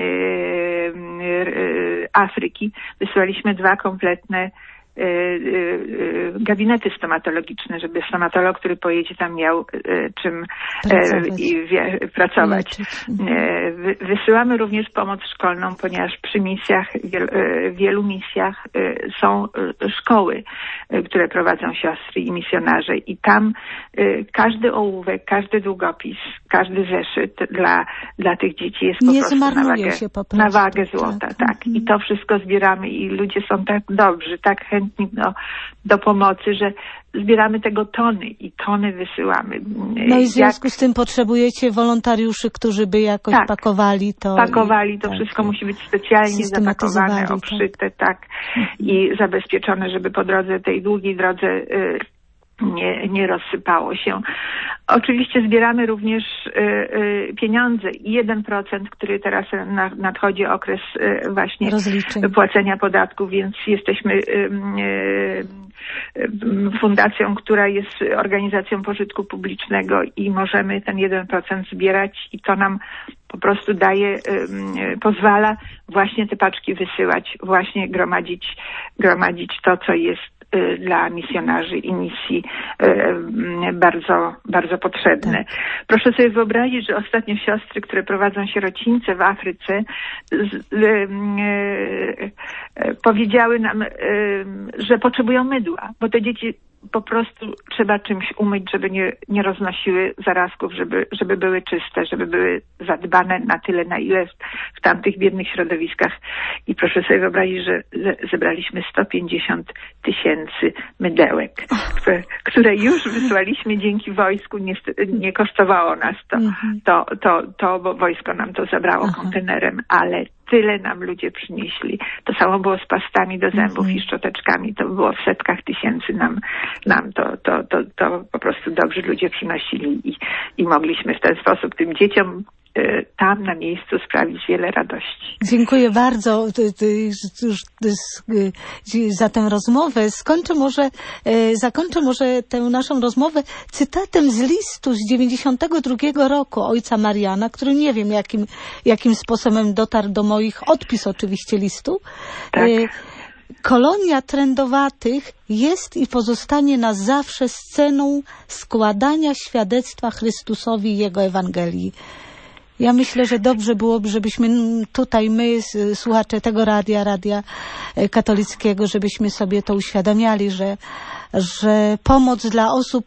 y, Afryki. Wysłaliśmy dwa kompletne Y, y, gabinety stomatologiczne, żeby stomatolog, który pojedzie tam, miał y, czym pracować. Y, wie, pracować. Y, wysyłamy również pomoc szkolną, ponieważ przy misjach, wiel, y, wielu misjach y, są y, szkoły, y, które prowadzą siostry i misjonarze i tam y, każdy ołówek, każdy długopis, każdy zeszyt dla, dla tych dzieci jest po Nie prostu na wagę, się po prostu. na wagę złota. Tak. tak. I to wszystko zbieramy i ludzie są tak dobrzy, tak chętni Do, do pomocy, że zbieramy tego tony i tony wysyłamy. No i w związku Jak... z tym potrzebujecie wolontariuszy, którzy by jakoś tak, pakowali to. Pakowali to, tak, wszystko musi być specjalnie zapakowane, obszyte, tak, tak i zabezpieczone, żeby po drodze, tej długiej drodze y, nie, nie rozsypało się. Oczywiście zbieramy również y, y, pieniądze i jeden procent, który teraz na, nadchodzi okres y, właśnie rozliczeń, płacenia podatków, więc jesteśmy y, y, fundacją, która jest organizacją pożytku publicznego i możemy ten jeden procent zbierać i to nam po prostu daje, y, pozwala właśnie te paczki wysyłać, właśnie gromadzić, gromadzić to, co jest dla misjonarzy i misji bardzo, bardzo potrzebne. Tak. Proszę sobie wyobrazić, że ostatnio siostry, które prowadzą sierocińce w Afryce, z, powiedziały nam, że potrzebują mydła, bo te dzieci po prostu trzeba czymś umyć, żeby nie, nie roznosiły zarazków, żeby, żeby były czyste, żeby były zadbane na tyle, na ile w, w tamtych biednych środowiskach. I proszę sobie wyobrazić, że zebraliśmy sto pięćdziesiąt tysięcy mydełek, które, które już wysłaliśmy dzięki wojsku. Nie, nie kosztowało nas to, to, to, to, bo wojsko nam to zabrało kontenerem, ale tyle nam ludzie przynieśli. To samo było z pastami do zębów mm-hmm. i szczoteczkami. To było w setkach tysięcy nam, nam to, to, to, to po prostu dobrzy ludzie przynosili i, i mogliśmy w ten sposób tym dzieciom y, tam na miejscu sprawić wiele radości. Dziękuję bardzo ty, ty, ty, ty, za tę rozmowę. Skończę może, y, zakończę może tę naszą rozmowę cytatem z listu z dziewięćdziesiątego drugiego roku ojca Mariana, który nie wiem jakim, jakim sposobem dotarł do moich, odpis oczywiście listu. Tak. Y, Kolonia trędowatych jest i pozostanie na zawsze sceną składania świadectwa Chrystusowi i Jego Ewangelii. Ja myślę, że dobrze byłoby, żebyśmy tutaj, my, słuchacze tego radia, radia katolickiego, żebyśmy sobie to uświadamiali, że, że pomoc dla osób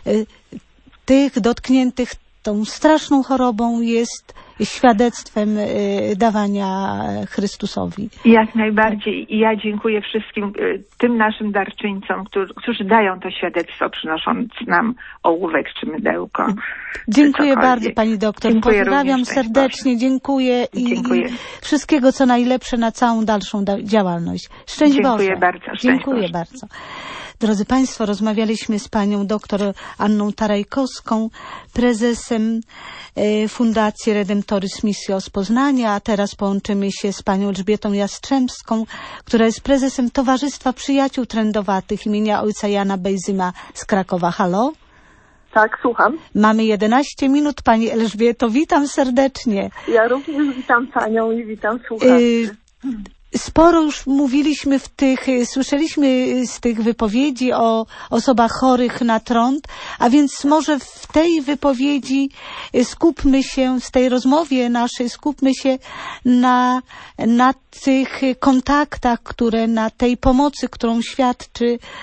tych dotkniętych tą straszną chorobą jest świadectwem y, dawania Chrystusowi. Jak najbardziej. I ja dziękuję wszystkim y, tym naszym darczyńcom, którzy, którzy dają to świadectwo, przynosząc nam ołówek czy mydełko. Dziękuję czy bardzo pani doktor. Dziękuję Pozdrawiam serdecznie. Dziękuję i, dziękuję. i wszystkiego co najlepsze na całą dalszą da- działalność. Szczęść Boże. Dziękuję bardzo. Szczęść Dziękuję Boże. bardzo. Drodzy Państwo, rozmawialiśmy z panią doktor Anną Tarajkowską, prezesem e, Fundacji Redemptoris Missio z Poznania, a teraz połączymy się z panią Elżbietą Jastrzębską, która jest prezesem Towarzystwa Przyjaciół Trędowatych imienia ojca Jana Bejzyma z Krakowa. Halo? Tak, słucham. Mamy jedenaście minut, pani Elżbieto. Witam serdecznie. Ja również witam panią i witam słuchaczy. Y- Sporo już mówiliśmy w tych, słyszeliśmy z tych wypowiedzi o osobach chorych na trąd, a więc może w tej wypowiedzi skupmy się, w tej rozmowie naszej skupmy się na, na tych kontaktach, które, na tej pomocy, którą świadczy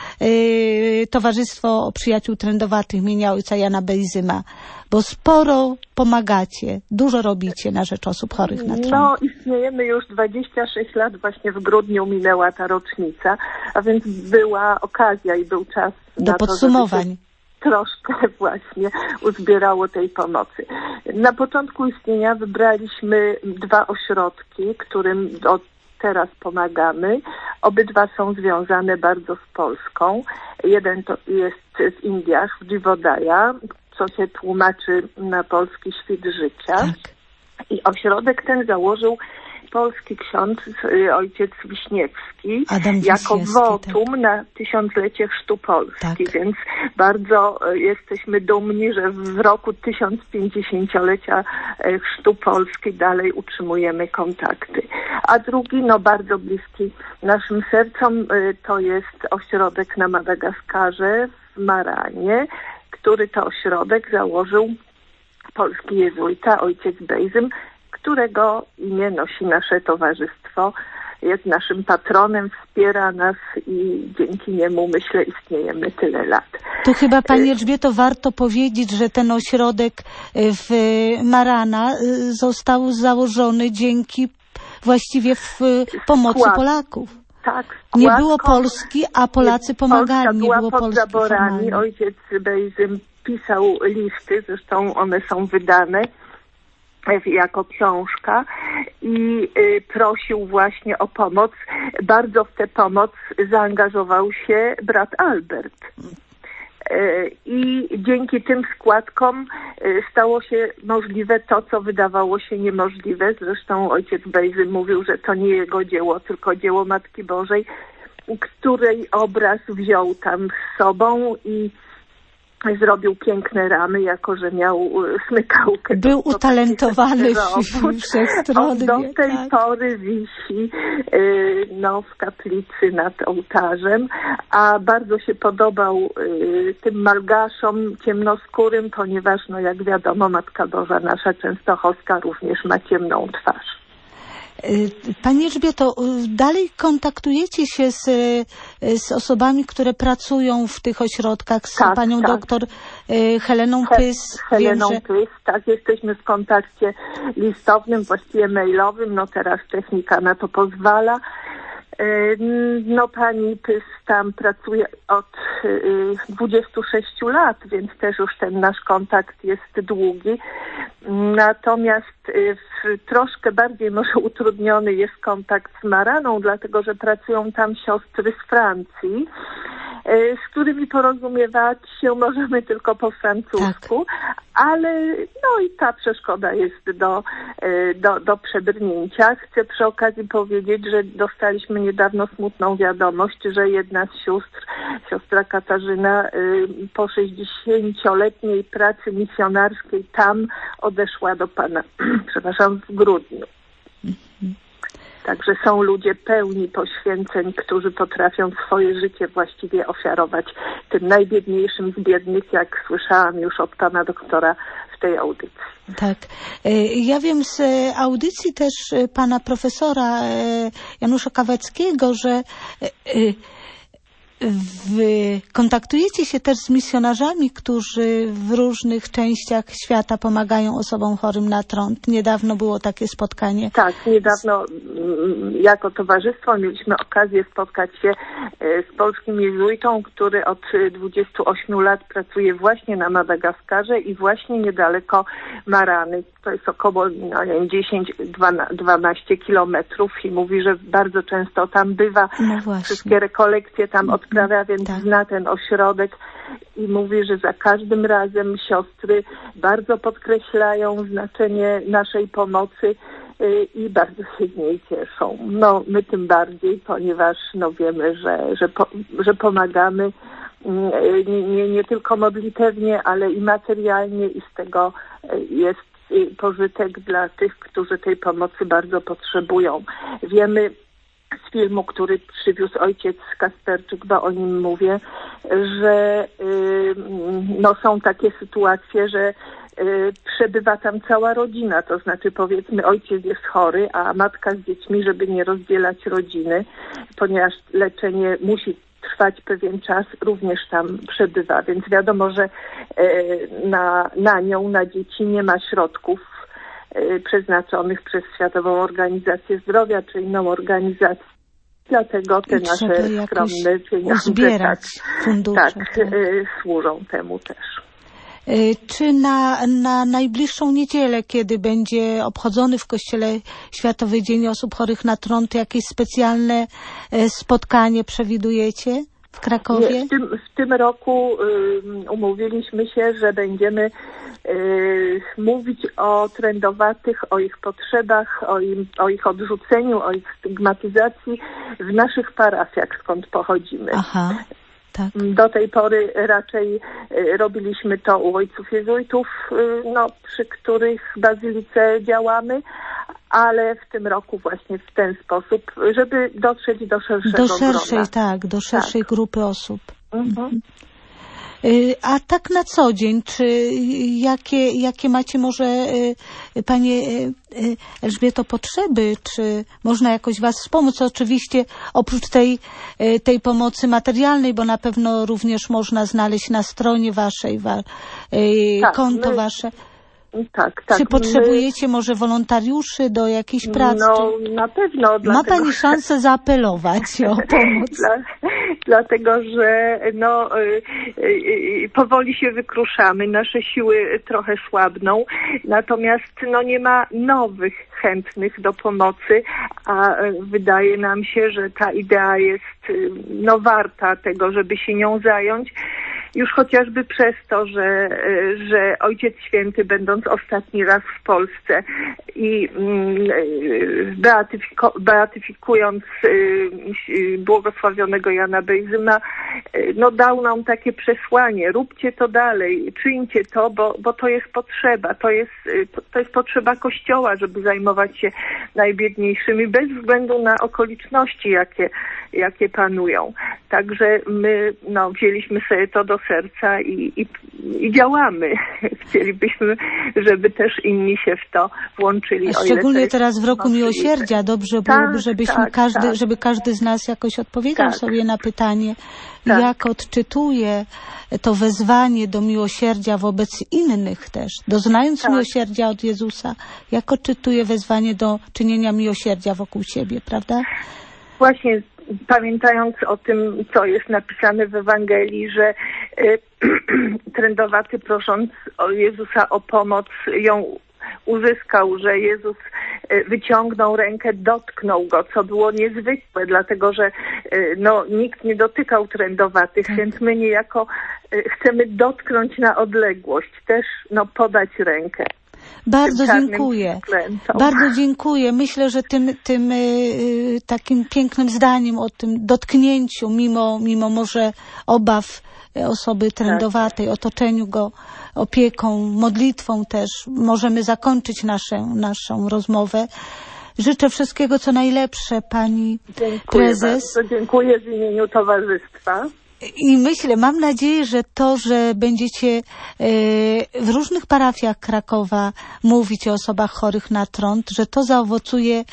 y, Towarzystwo Przyjaciół Trędowatych imienia ojca Jana Bejzyma. Bo sporo pomagacie, dużo robicie na rzecz osób chorych na trąd. No, istniejemy już dwadzieścia sześć lat, właśnie w grudniu minęła ta rocznica, a więc była okazja i był czas do na podsumowań. To, troszkę właśnie uzbierało tej pomocy. Na początku istnienia wybraliśmy dwa ośrodki, którym od teraz pomagamy. Obydwa są związane bardzo z Polską. Jeden to jest w Indiach, w Dziwodaja, co się tłumaczy na polski świt życia. Tak. I ośrodek ten założył polski ksiądz, ojciec Wiśniewski, Adam jako Wiśniewski, wotum tak. na tysiąclecie chrztu Polski, tak. Więc bardzo jesteśmy dumni, że w roku tysiąc pięćdziesięciolecia chrztu Polski dalej utrzymujemy kontakty. A drugi, no bardzo bliski naszym sercom, to jest ośrodek na Madagaskarze, w Maranie, który to ośrodek założył polski jezuita, ojciec Bejzym, którego imię nosi nasze towarzystwo. Jest naszym patronem, wspiera nas i dzięki niemu, myślę, istniejemy tyle lat. Tu chyba, pani Elżbieto, warto powiedzieć, że ten ośrodek w Marana został założony dzięki właściwie w pomocy Skład. Polaków. Tak, nie było Polski, a Polacy pomagali. Polska była nie było pod Polski zaborami. formalnie. Ojciec Bejzym pisał listy, zresztą one są wydane jako książka i y, prosił właśnie o pomoc. Bardzo w tę pomoc zaangażował się brat Albert. I dzięki tym składkom stało się możliwe to, co wydawało się niemożliwe. Zresztą ojciec Bejzy mówił, że to nie jego dzieło, tylko dzieło Matki Bożej, której obraz wziął tam z sobą i zrobił piękne ramy, jako że miał smykałkę. Był utalentowany wszechstronnie. Do tej tak. pory wisi no, w kaplicy nad ołtarzem, a bardzo się podobał tym malgaszom ciemnoskórym, ponieważ, no jak wiadomo, Matka Boża nasza częstochowska również ma ciemną twarz. Pani Elżbieto, dalej kontaktujecie się z, z osobami, które pracują w tych ośrodkach, z tak, panią tak. doktor Heleną He, Pys? Heleną Wiem, że... Pys, tak, jesteśmy w kontakcie listownym, właściwie mailowym, no teraz technika na to pozwala. No pani Pys tam pracuje od dwudziestu sześciu lat, więc też już ten nasz kontakt jest długi. Natomiast w, troszkę bardziej może utrudniony jest kontakt z Maraną, dlatego że pracują tam siostry z Francji, z którymi porozumiewać się możemy tylko po francusku, tak. ale no i ta przeszkoda jest do, do, do przebrnięcia. Chcę przy okazji powiedzieć, że dostaliśmy niedawno smutną wiadomość, że jedna z sióstr, siostra Katarzyna, po sześćdziesięcioletniej pracy misjonarskiej tam odeszła do Pana, przepraszam, w grudniu. Także są ludzie pełni poświęceń, którzy potrafią swoje życie właściwie ofiarować tym najbiedniejszym z biednych, jak słyszałam już od pana doktora w tej audycji. Tak. Ja wiem z audycji też pana profesora Janusza Kaweckiego, że Wy kontaktujecie się też z misjonarzami, którzy w różnych częściach świata pomagają osobom chorym na trąd. Niedawno było takie spotkanie. Tak, niedawno jako towarzystwo mieliśmy okazję spotkać się z polskim jezuitą, który od dwudziestu ośmiu lat pracuje właśnie na Madagaskarze i właśnie niedaleko Marany. To jest około no, dziesięć do dwunastu kilometrów i mówi, że bardzo często tam bywa. No wszystkie rekolekcje tam odprawia, więc tak. zna ten ośrodek i mówi, że za każdym razem siostry bardzo podkreślają znaczenie naszej pomocy i bardzo się z niej cieszą. No my tym bardziej, ponieważ no wiemy, że, że, po, że pomagamy nie, nie, nie tylko modlitewnie, ale i materialnie i z tego jest pożytek dla tych, którzy tej pomocy bardzo potrzebują. Wiemy z filmu, który przywiózł ojciec Kasperczyk, bo o nim mówię, że y, no, są takie sytuacje, że y, przebywa tam cała rodzina, to znaczy powiedzmy ojciec jest chory, a matka z dziećmi, żeby nie rozdzielać rodziny, ponieważ leczenie musi trwać pewien czas, również tam przebywa, więc wiadomo, że y, na, na nią, na dzieci nie ma środków przeznaczonych przez Światową Organizację Zdrowia czy inną organizację. Dlatego te nasze skromne pieniądze uzbierać tak, fundusze, tak, tak. służą temu też. Czy na, na najbliższą niedzielę, kiedy będzie obchodzony w Kościele Światowy Dzień Osób Chorych na Trąd, jakieś specjalne spotkanie przewidujecie w Krakowie? Nie, w, tym, w tym roku um, umówiliśmy się, że będziemy y, mówić o trędowatych, o ich potrzebach, o, im, o ich odrzuceniu, o ich stygmatyzacji w naszych parafiach, skąd pochodzimy. Aha. Tak. Do tej pory raczej y, robiliśmy to u ojców jezuitów, y, no, przy których bazylice działamy, ale w tym roku właśnie w ten sposób, żeby dotrzeć do szerszego Do szerszej, grona. tak, do szerszej tak. grupy osób. Mhm. A tak na co dzień, czy jakie, jakie macie może Panie Elżbieto potrzeby, czy można jakoś Was wspomóc? Oczywiście oprócz tej, tej pomocy materialnej, bo na pewno również można znaleźć na stronie Waszej wa, tak, konto my... Wasze. Tak, tak. Czy potrzebujecie my... może wolontariuszy do jakiejś pracy? No na pewno. Ma dlatego, Pani szansę zaapelować o pomoc. Dla, dlatego, że no y, y, powoli się wykruszamy, nasze siły trochę słabną, natomiast no nie ma nowych chętnych do pomocy, a wydaje nam się, że ta idea jest no warta tego, żeby się nią zająć. już chociażby przez to, że, że Ojciec Święty, będąc ostatni raz w Polsce i beatyfiko, beatyfikując błogosławionego Jana Bejzyma, no dał nam takie przesłanie: róbcie to dalej, czyńcie to, bo, bo to jest potrzeba, to jest, to jest potrzeba Kościoła, żeby zajmować się najbiedniejszymi, bez względu na okoliczności, jakie, jakie panują. Także my no, wzięliśmy sobie to do serca i, i, i działamy. Chcielibyśmy, żeby też inni się w to włączyli. A szczególnie teraz w roku możliwe. Miłosierdzia dobrze tak, byłoby, żebyśmy tak, każdy, tak. żeby każdy z nas jakoś odpowiedział tak. sobie na pytanie, tak. jak odczytuje to wezwanie do miłosierdzia wobec innych też, doznając tak. miłosierdzia od Jezusa, jak odczytuje wezwanie do czynienia miłosierdzia wokół siebie, prawda? Właśnie, pamiętając o tym, co jest napisane w Ewangelii, że y, trędowaty, prosząc o Jezusa o pomoc, ją uzyskał, że Jezus wyciągnął rękę, dotknął go, co było niezwykłe, dlatego że no, nikt nie dotykał trędowatych, tak. więc my niejako chcemy dotknąć na odległość, też no, podać rękę. Bardzo dziękuję. Bardzo dziękuję. Myślę, że tym, tym y, takim pięknym zdaniem o tym dotknięciu, mimo, mimo może obaw osoby trędowatej, tak. otoczeniu go opieką, modlitwą też, możemy zakończyć naszą, naszą rozmowę. Życzę wszystkiego, co najlepsze, pani dziękuję prezes. Bardzo. Dziękuję w imieniu towarzystwa. I myślę, mam nadzieję, że to, że będziecie w różnych parafiach Krakowa mówić o osobach chorych na trąd, że to zaowocuje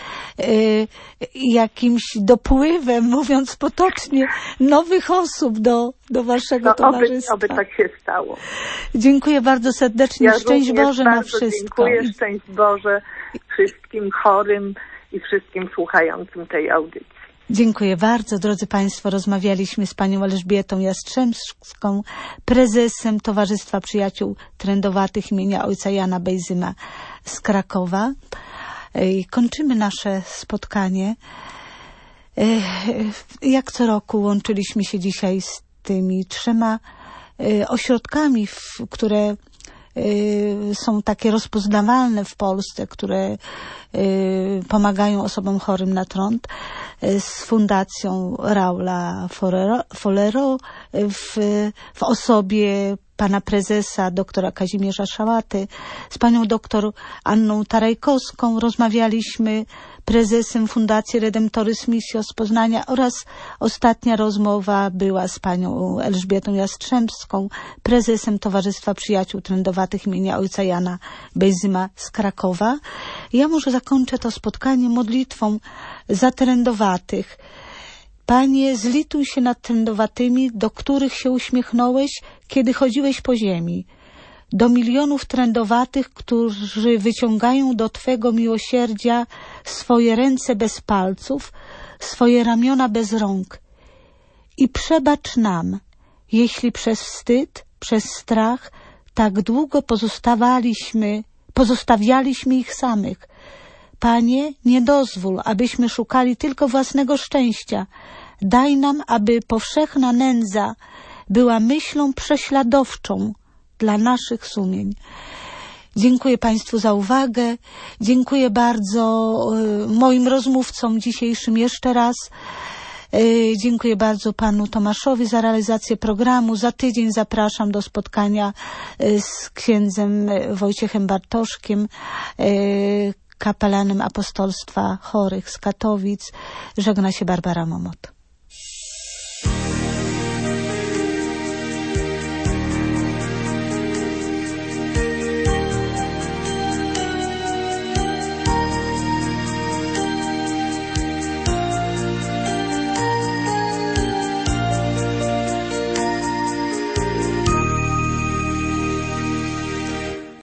jakimś dopływem, mówiąc potocznie, nowych osób do, do waszego no, towarzystwa. Oby, oby tak się stało. Dziękuję bardzo serdecznie. Ja Szczęść Boże na wszystko. Dziękuję, szczęść Boże wszystkim chorym i wszystkim słuchającym tej audycji. Dziękuję bardzo. Drodzy Państwo, rozmawialiśmy z panią Elżbietą Jastrzębską, prezesem Towarzystwa Przyjaciół Trędowatych imienia ojca Jana Bejzyma z Krakowa. I kończymy nasze spotkanie. Jak co roku łączyliśmy się dzisiaj z tymi trzema ośrodkami, które są takie rozpoznawalne w Polsce, które pomagają osobom chorym na trąd, z Fundacją Raula Follero w, w osobie pana prezesa doktora Kazimierza Szałaty, z panią doktor Anną Tarajkowską rozmawialiśmy, prezesem Fundacji Redemptoris Missio z Poznania, oraz ostatnia rozmowa była z panią Elżbietą Jastrzębską, prezesem Towarzystwa Przyjaciół Trędowatych imienia ojca Jana Bejzyma z Krakowa. Ja może zakończę to spotkanie modlitwą za trędowatych. Panie, zlituj się nad trędowatymi, do których się uśmiechnąłeś, kiedy chodziłeś po ziemi. Do milionów trędowatych, którzy wyciągają do Twego miłosierdzia swoje ręce bez palców, swoje ramiona bez rąk. I przebacz nam, jeśli przez wstyd, przez strach tak długo pozostawaliśmy, pozostawialiśmy ich samych. Panie, nie dozwól, abyśmy szukali tylko własnego szczęścia. Daj nam, aby powszechna nędza była myślą prześladowczą dla naszych sumień. Dziękuję Państwu za uwagę. Dziękuję bardzo moim rozmówcom dzisiejszym jeszcze raz. Dziękuję bardzo panu Tomaszowi za realizację programu. Za tydzień zapraszam do spotkania z księdzem Wojciechem Bartoszkiem, kapelanem apostolstwa chorych z Katowic. Żegna się Barbara Momot.